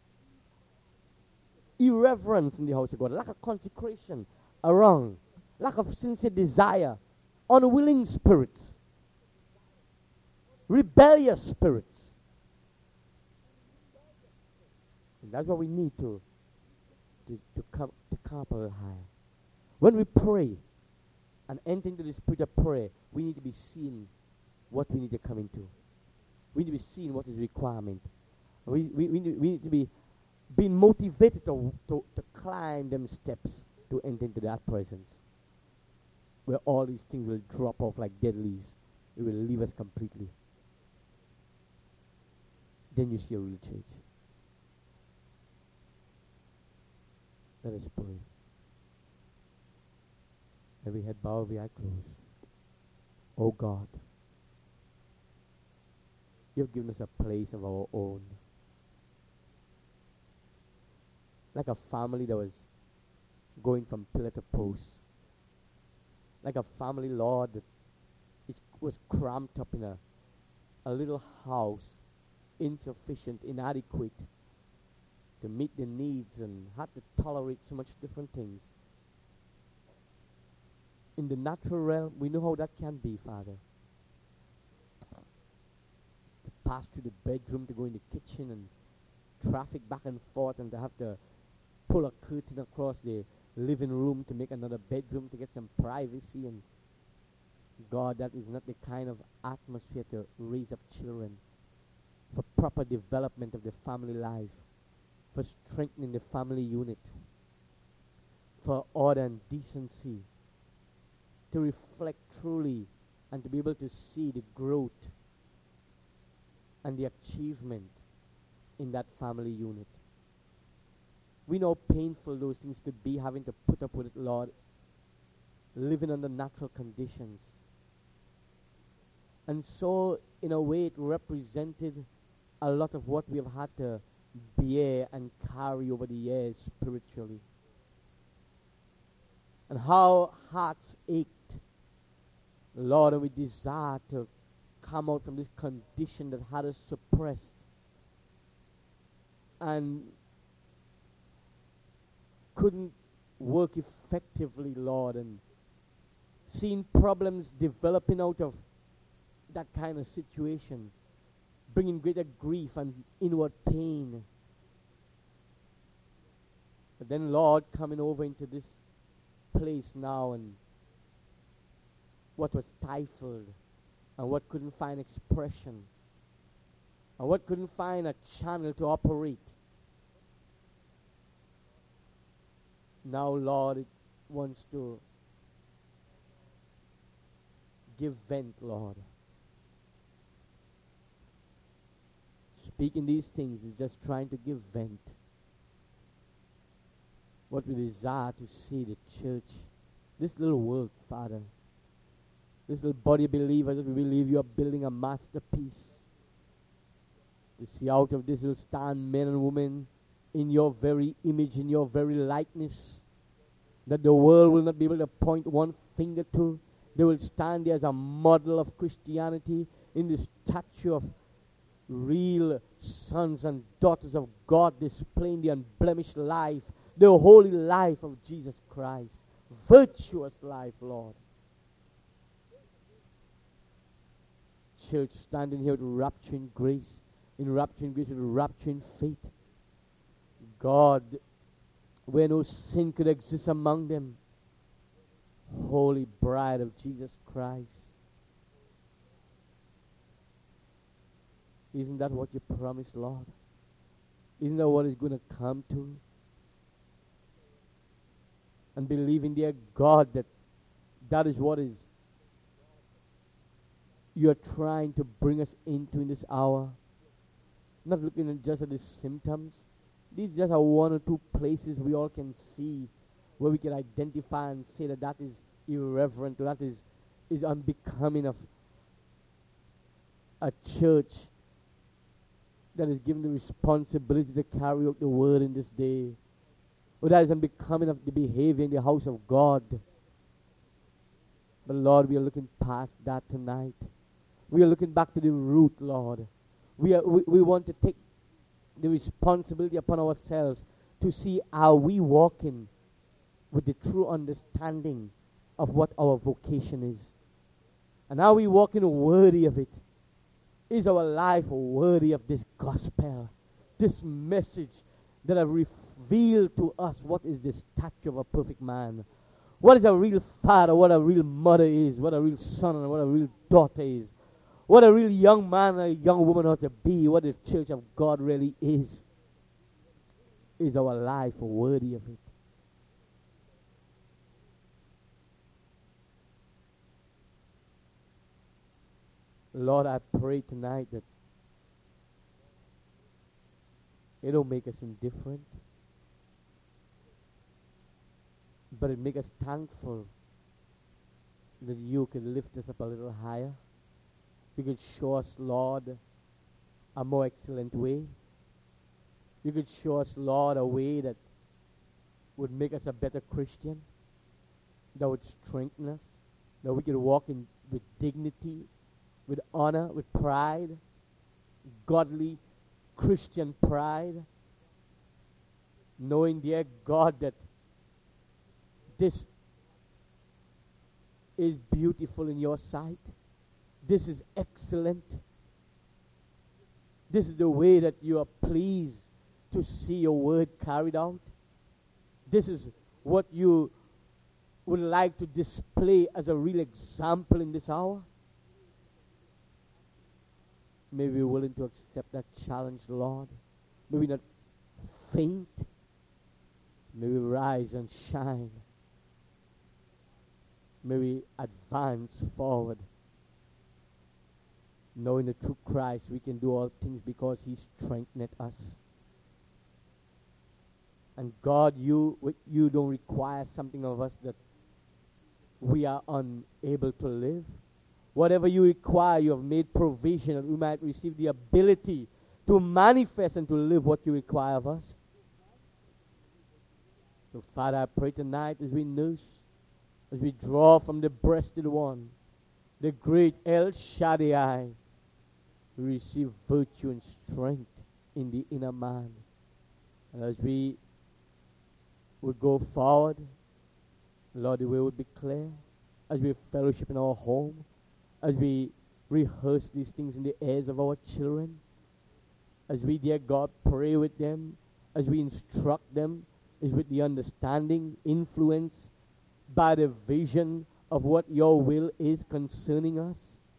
Irreverence in the house of God, lack of consecration around, lack of sincere desire, unwilling spirits, rebellious spirits. And that's what we need to come up a little higher. When we pray and enter into the spirit of prayer, we need to be seeing what we need to come into. We need to be seeing what is requirement. We need to be being motivated to climb them steps to enter into that presence, where all these things will drop off like dead leaves. It will leave us completely. Then you see a real change. Let us pray. Every head bowed, every eye closed. Oh God, you've given us a place of our own. Like a family that was going from pillar to post. Like a family, Lord, that was cramped up in a little house, insufficient, inadequate to meet the needs, and had to tolerate so much different things. In the natural realm, we know how that can be, Father. To pass through the bedroom, to go in the kitchen, and traffic back and forth, and to have to pull a curtain across the living room to make another bedroom to get some privacy. And God, that is not the kind of atmosphere to raise up children, for proper development of the family life, for strengthening the family unit, for order and decency, to reflect truly and to be able to see the growth and the achievement in that family unit. We know how painful those things could be, having to put up with it, Lord, living under natural conditions. And so, in a way, it represented a lot of what we have had to bear and carry over the years spiritually. And how hearts ached, Lord, and we desire to come out from this condition that had us suppressed and couldn't work effectively, Lord, and seeing problems developing out of that kind of situation, bringing greater grief and inward pain. But then, Lord, coming over into this place now, and what was stifled, and what couldn't find expression, and what couldn't find a channel to operate. Now, Lord, it wants to give vent, Lord. Speaking these things is just trying to give vent. What we desire to see the church, this little world, Father, this little body of believers that we believe you are building a masterpiece. To see out of this will stand men and women in your very image, in your very likeness, that the world will not be able to point one finger to. They will stand there as a model of Christianity in the statue of real sons and daughters of God, displaying the unblemished life, the holy life of Jesus Christ. Virtuous life, Lord. Church standing here with rapture in grace, with rapture in faith. God, where no sin could exist among them. Holy bride of Jesus Christ. Isn't that what you promised, Lord? Isn't that what is going to come to? And believing, dear God, that is what is you are trying to bring us into in this hour. not looking at just at the symptoms. These just are one or two places we all can see where we can identify and say that that is irreverent, or that is unbecoming of a church that is given the responsibility to carry out the word in this day, or that is unbecoming of the behavior in the house of God. But Lord, we are looking past that tonight. We are looking back to the root, Lord. We want to take the responsibility upon ourselves to see, are we walking with the true understanding of what our vocation is? And are we walking worthy of it? Is our life worthy of this gospel, this message that have revealed to us what is the stature of a perfect man? What is a real father, what a real mother is, what a real son and what a real daughter is, what a real young man and a young woman ought to be, what the church of God really is. Is our life worthy of it? Lord, I pray tonight that it don't make us indifferent, but it make us thankful that you can lift us up a little higher. You could show us, Lord, a more excellent way. You could show us, Lord, a way that would make us a better Christian, that would strengthen us, that we could walk in with dignity, with honor, with pride, godly Christian pride, knowing, dear God, that this is beautiful in your sight. This is excellent. This is the way that you are pleased to see your word carried out. This is what you would like to display as a real example in this hour. May we be willing to accept that challenge, Lord. May we not faint. May we rise and shine. May we advance forward, knowing that through Christ we can do all things because He strengtheneth us. And God, you don't require something of us that we are unable to live. Whatever you require, you have made provision that we might receive the ability to manifest and to live what you require of us. So, Father, I pray tonight as we nurse, as we draw from the breasted one, the great El Shaddai, we receive virtue and strength in the inner man. And as we would go forward, Lord, the way would be clear. As we fellowship in our home, as we rehearse these things in the ears of our children, as we, dear God, pray with them, as we instruct them, is with the understanding, influence by the vision of what your will is concerning us.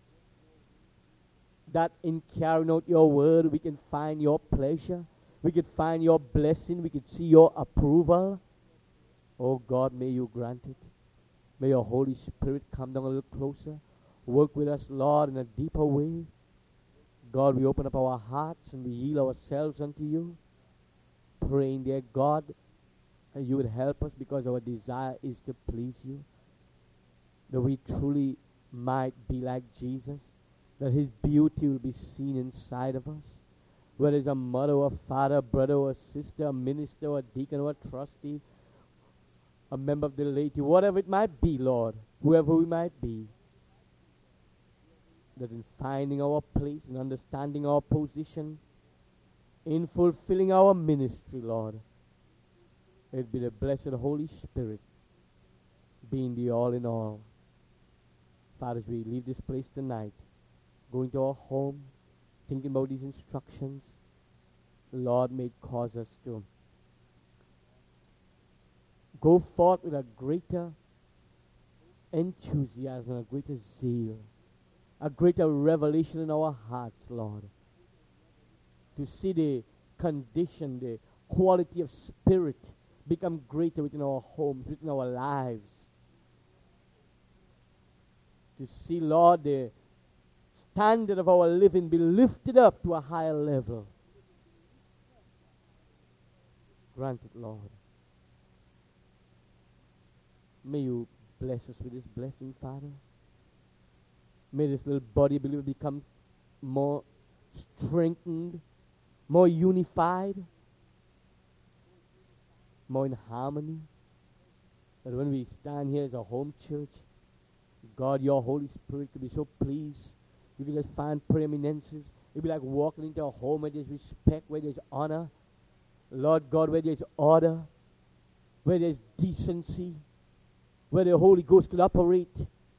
That in carrying out your word, we can find your pleasure, we could find your blessing, we could see your approval. Oh God, may you grant it. May your Holy Spirit come down a little closer. Work with us, Lord, in a deeper way. God, we open up our hearts and we yield ourselves unto you, praying, dear God, that you would help us because our desire is to please you, that we truly might be like Jesus, that his beauty will be seen inside of us. Whether it's a mother or a father, brother or a sister, a minister or a deacon or a trustee, a member of the laity, whatever it might be, Lord, whoever we might be, that in finding our place, in understanding our position, in fulfilling our ministry, Lord, it be the blessed Holy Spirit being the all in all. Father, as we leave this place tonight, going to our home, thinking about these instructions, Lord, may it cause us to go forth with a greater enthusiasm, a greater zeal, a greater revelation in our hearts, Lord, to see the condition, the quality of spirit become greater within our homes, within our lives. To see, Lord, the standard of our living be lifted up to a higher level. Grant it, Lord. May you bless us with this blessing, Father. May this little body of believers become more strengthened, more unified, more in harmony. That when we stand here as a home church, God, your Holy Spirit could be so pleased. You could just find preeminences. It'd be like walking into a home where there's respect, where there's honor. Lord God, where there's order, where there's decency, where the Holy Ghost could operate.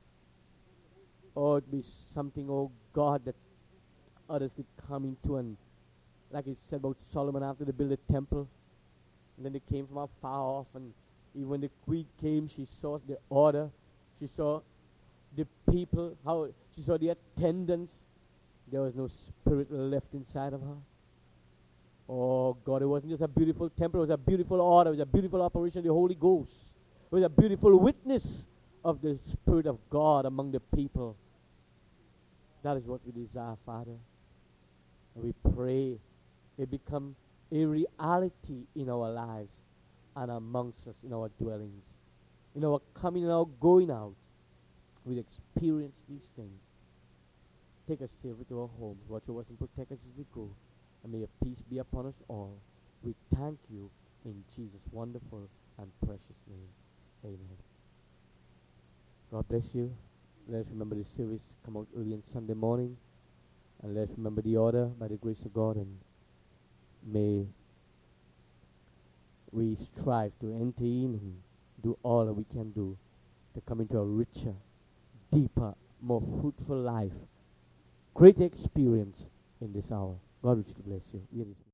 Or it'd be something, oh God, that others could come into, and like it said about Solomon after they built a temple, and then they came from afar off, and even when the queen came, she saw the order, she saw the people, how she saw the attendants. There was no spirit left inside of her. Oh God, it wasn't just a beautiful temple, it was a beautiful order, it was a beautiful operation of the Holy Ghost. It was a beautiful witness of the Spirit of God among the people. That is what we desire, Father. And we pray it become a reality in our lives and amongst us in our dwellings. In our coming and our going out, we'll experience these things. Take us safely to our homes. Watch over us and protect us as we go. And may your peace be upon us all. We thank you in Jesus' wonderful and precious name. Amen. God bless you. Let us remember the service come out early on Sunday morning. And let us remember the order by the grace of God. And may we strive to enter in and do all that we can do to come into a richer, deeper, more fruitful life. Great experience in this hour. God richly bless you.